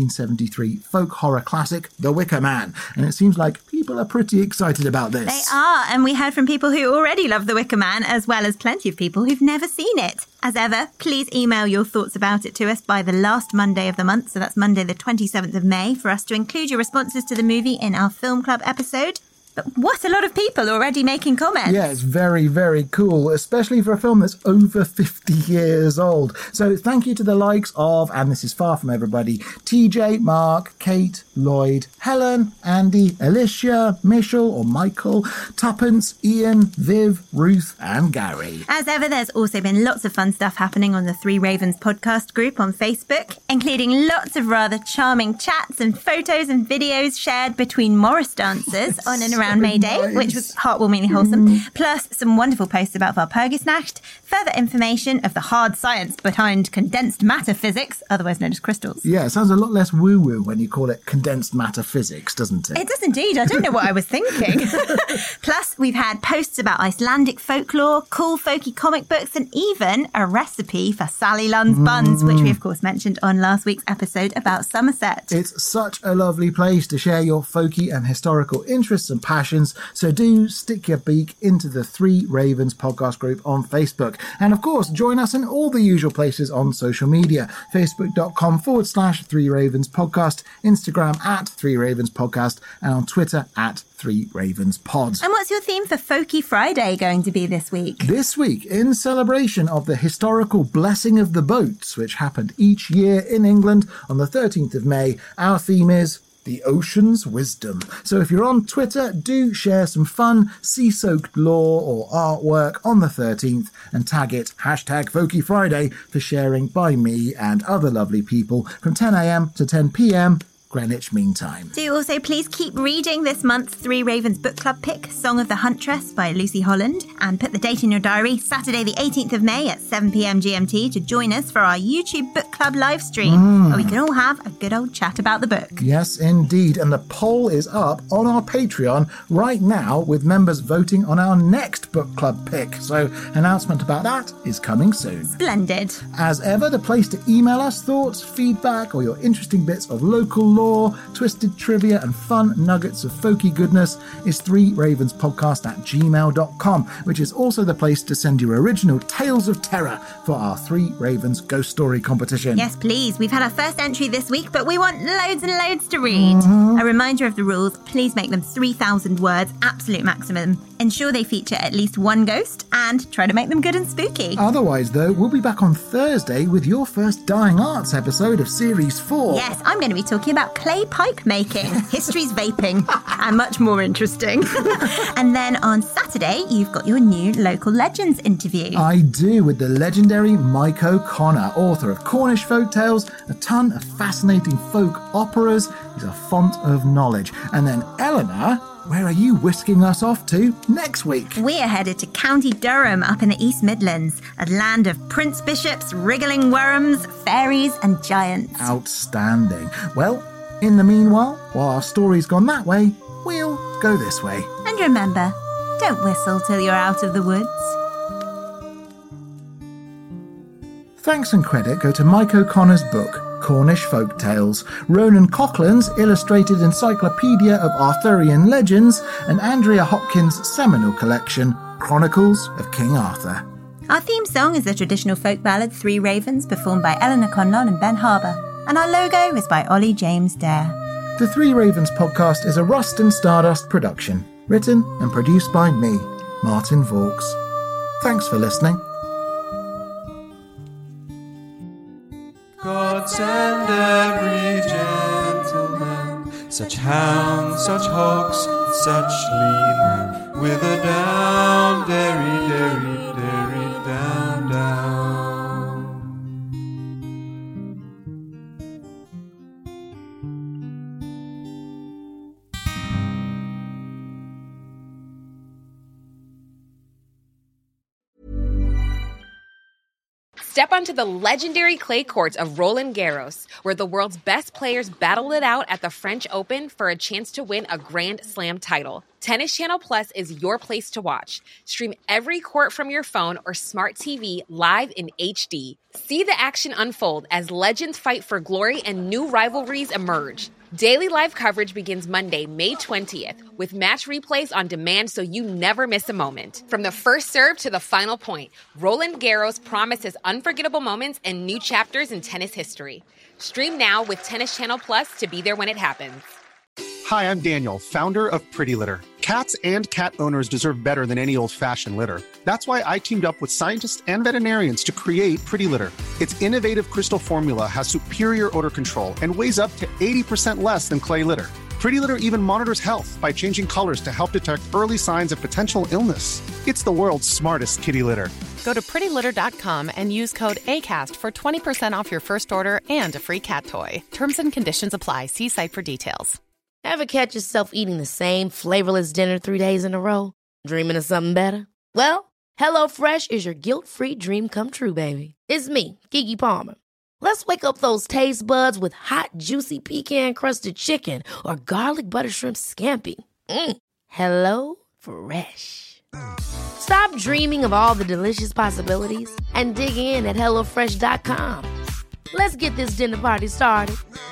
1973 folk horror classic, The Wicker Man. And it seems like people are pretty excited about this. They are, and we heard from people who already love The Wicker Man, as well as plenty of people who've never seen it. As ever, please email your thoughts about it to us by the last Monday of the month, so that's Monday the 27th of May, for us to include your responses to the movie in our Film Club episode. But what a lot of people already making comments. Yeah, it's very, very cool, especially for a film that's over 50 years old. So thank you to the likes of, and this is far from everybody, TJ, Mark, Kate, Lloyd, Helen, Andy, Alicia, Michelle or Michael, Tuppence, Ian, Viv, Ruth and Gary. As ever, there's also been lots of fun stuff happening on the Three Ravens podcast group on Facebook, including lots of rather charming chats and photos and videos shared between Morris dancers on and around May Day, which was heartwarmingly wholesome, plus some wonderful posts about Walpurgisnacht, further information of the hard science behind condensed matter physics, otherwise known as crystals. Yeah, it sounds a lot less woo-woo when you call it condensed matter physics, doesn't it? It does indeed. I don't know what I was thinking. Plus, we've had posts about Icelandic folklore, cool folky comic books, and even a recipe for Sally Lunn's buns, which we, of course, mentioned on last week's episode about Somerset. It's such a lovely place to share your folky and historical interests and passions, so do stick your beak into the Three Ravens podcast group on Facebook. And of course, join us in all the usual places on social media. Facebook.com/Three Ravens Podcast, Instagram @Three Ravens Podcast, and on Twitter @Three Ravens Pod. And what's your theme for Folky Friday going to be this week? This week, in celebration of the historical blessing of the boats, which happened each year in England on the 13th of May, our theme is the ocean's wisdom. So if you're on Twitter, do share some fun, sea-soaked lore or artwork on the 13th and tag it #Folky Friday for sharing by me and other lovely people from 10 a.m. to 10 p.m. Greenwich Mean Time. Do also please keep reading this month's Three Ravens book club pick, Song of the Huntress by Lucy Holland, and put the date in your diary, Saturday the 18th of May at 7 p.m. GMT, to join us for our YouTube book club live stream, where we can all have a good old chat about the book. Yes, indeed. And the poll is up on our Patreon right now, with members voting on our next book club pick. So announcement about that is coming soon. Splendid. As ever, the place to email us thoughts, feedback, or your interesting bits of local lore, twisted trivia, and fun nuggets of folky goodness is threeravenspodcast@gmail.com, which is also the place to send your original Tales of Terror for our Three Ravens Ghost Story competition. Yes, please. We've had our first entry this week, but we want loads and loads to read. A reminder of the rules: please make them 3,000 words, absolute maximum. Ensure they feature at least one ghost, and try to make them good and spooky. Otherwise, though, we'll be back on Thursday with your first Dying Arts episode of Series 4. Yes, I'm going to be talking about clay pipe making, history's vaping, and much more interesting. And then on Saturday, you've got your new Local Legends interview. I do, with the legendary Mike O'Connor, author of Cornish folk tales, a ton of fascinating folk operas. He's a font of knowledge. And then Eleanor, where are you whisking us off to next week? We are headed to County Durham up in the East Midlands, a land of prince bishops, wriggling worms, fairies and giants. Outstanding. Well, in the meanwhile, while our story's gone that way, we'll go this way. And remember, don't whistle till you're out of the woods. Thanks and credit go to Mike O'Connor's book, Cornish Folk Tales, Ronan Coughlan's illustrated encyclopedia of Arthurian legends, and Andrea Hopkins' seminal collection, Chronicles of King Arthur. Our theme song is the traditional folk ballad Three Ravens, performed by Eleanor Conlon and Ben Harbour, and our logo is by Ollie James Dare. The Three Ravens podcast is a Rust and Stardust production, written and produced by me, Martin Vaux. Thanks for listening. knights and every gentleman, such hounds, such hawks, such leadmen, with a down, derry, derry, derry, down, down. Step onto the legendary clay courts of Roland Garros, where the world's best players battle it out at the French Open for a chance to win a Grand Slam title. Tennis Channel Plus is your place to watch. Stream every court from your phone or smart TV live in HD. See the action unfold as legends fight for glory and new rivalries emerge. Daily live coverage begins Monday, May 20th, with match replays on demand so you never miss a moment. From the first serve to the final point, Roland Garros promises unforgettable moments and new chapters in tennis history. Stream now with Tennis Channel Plus to be there when it happens. Hi, I'm Daniel, founder of Pretty Litter. Cats and cat owners deserve better than any old-fashioned litter. That's why I teamed up with scientists and veterinarians to create Pretty Litter. Its innovative crystal formula has superior odor control and weighs up to 80% less than clay litter. Pretty Litter even monitors health by changing colors to help detect early signs of potential illness. It's the world's smartest kitty litter. Go to prettylitter.com and use code ACAST for 20% off your first order and a free cat toy. Terms and conditions apply. See site for details. Ever catch yourself eating the same flavorless dinner 3 days in a row? Dreaming of something better? Well, HelloFresh is your guilt-free dream come true, baby. It's me, Keke Palmer. Let's wake up those taste buds with hot, juicy pecan-crusted chicken or garlic butter shrimp scampi. Hello Fresh. Stop dreaming of all the delicious possibilities and dig in at HelloFresh.com. Let's get this dinner party started.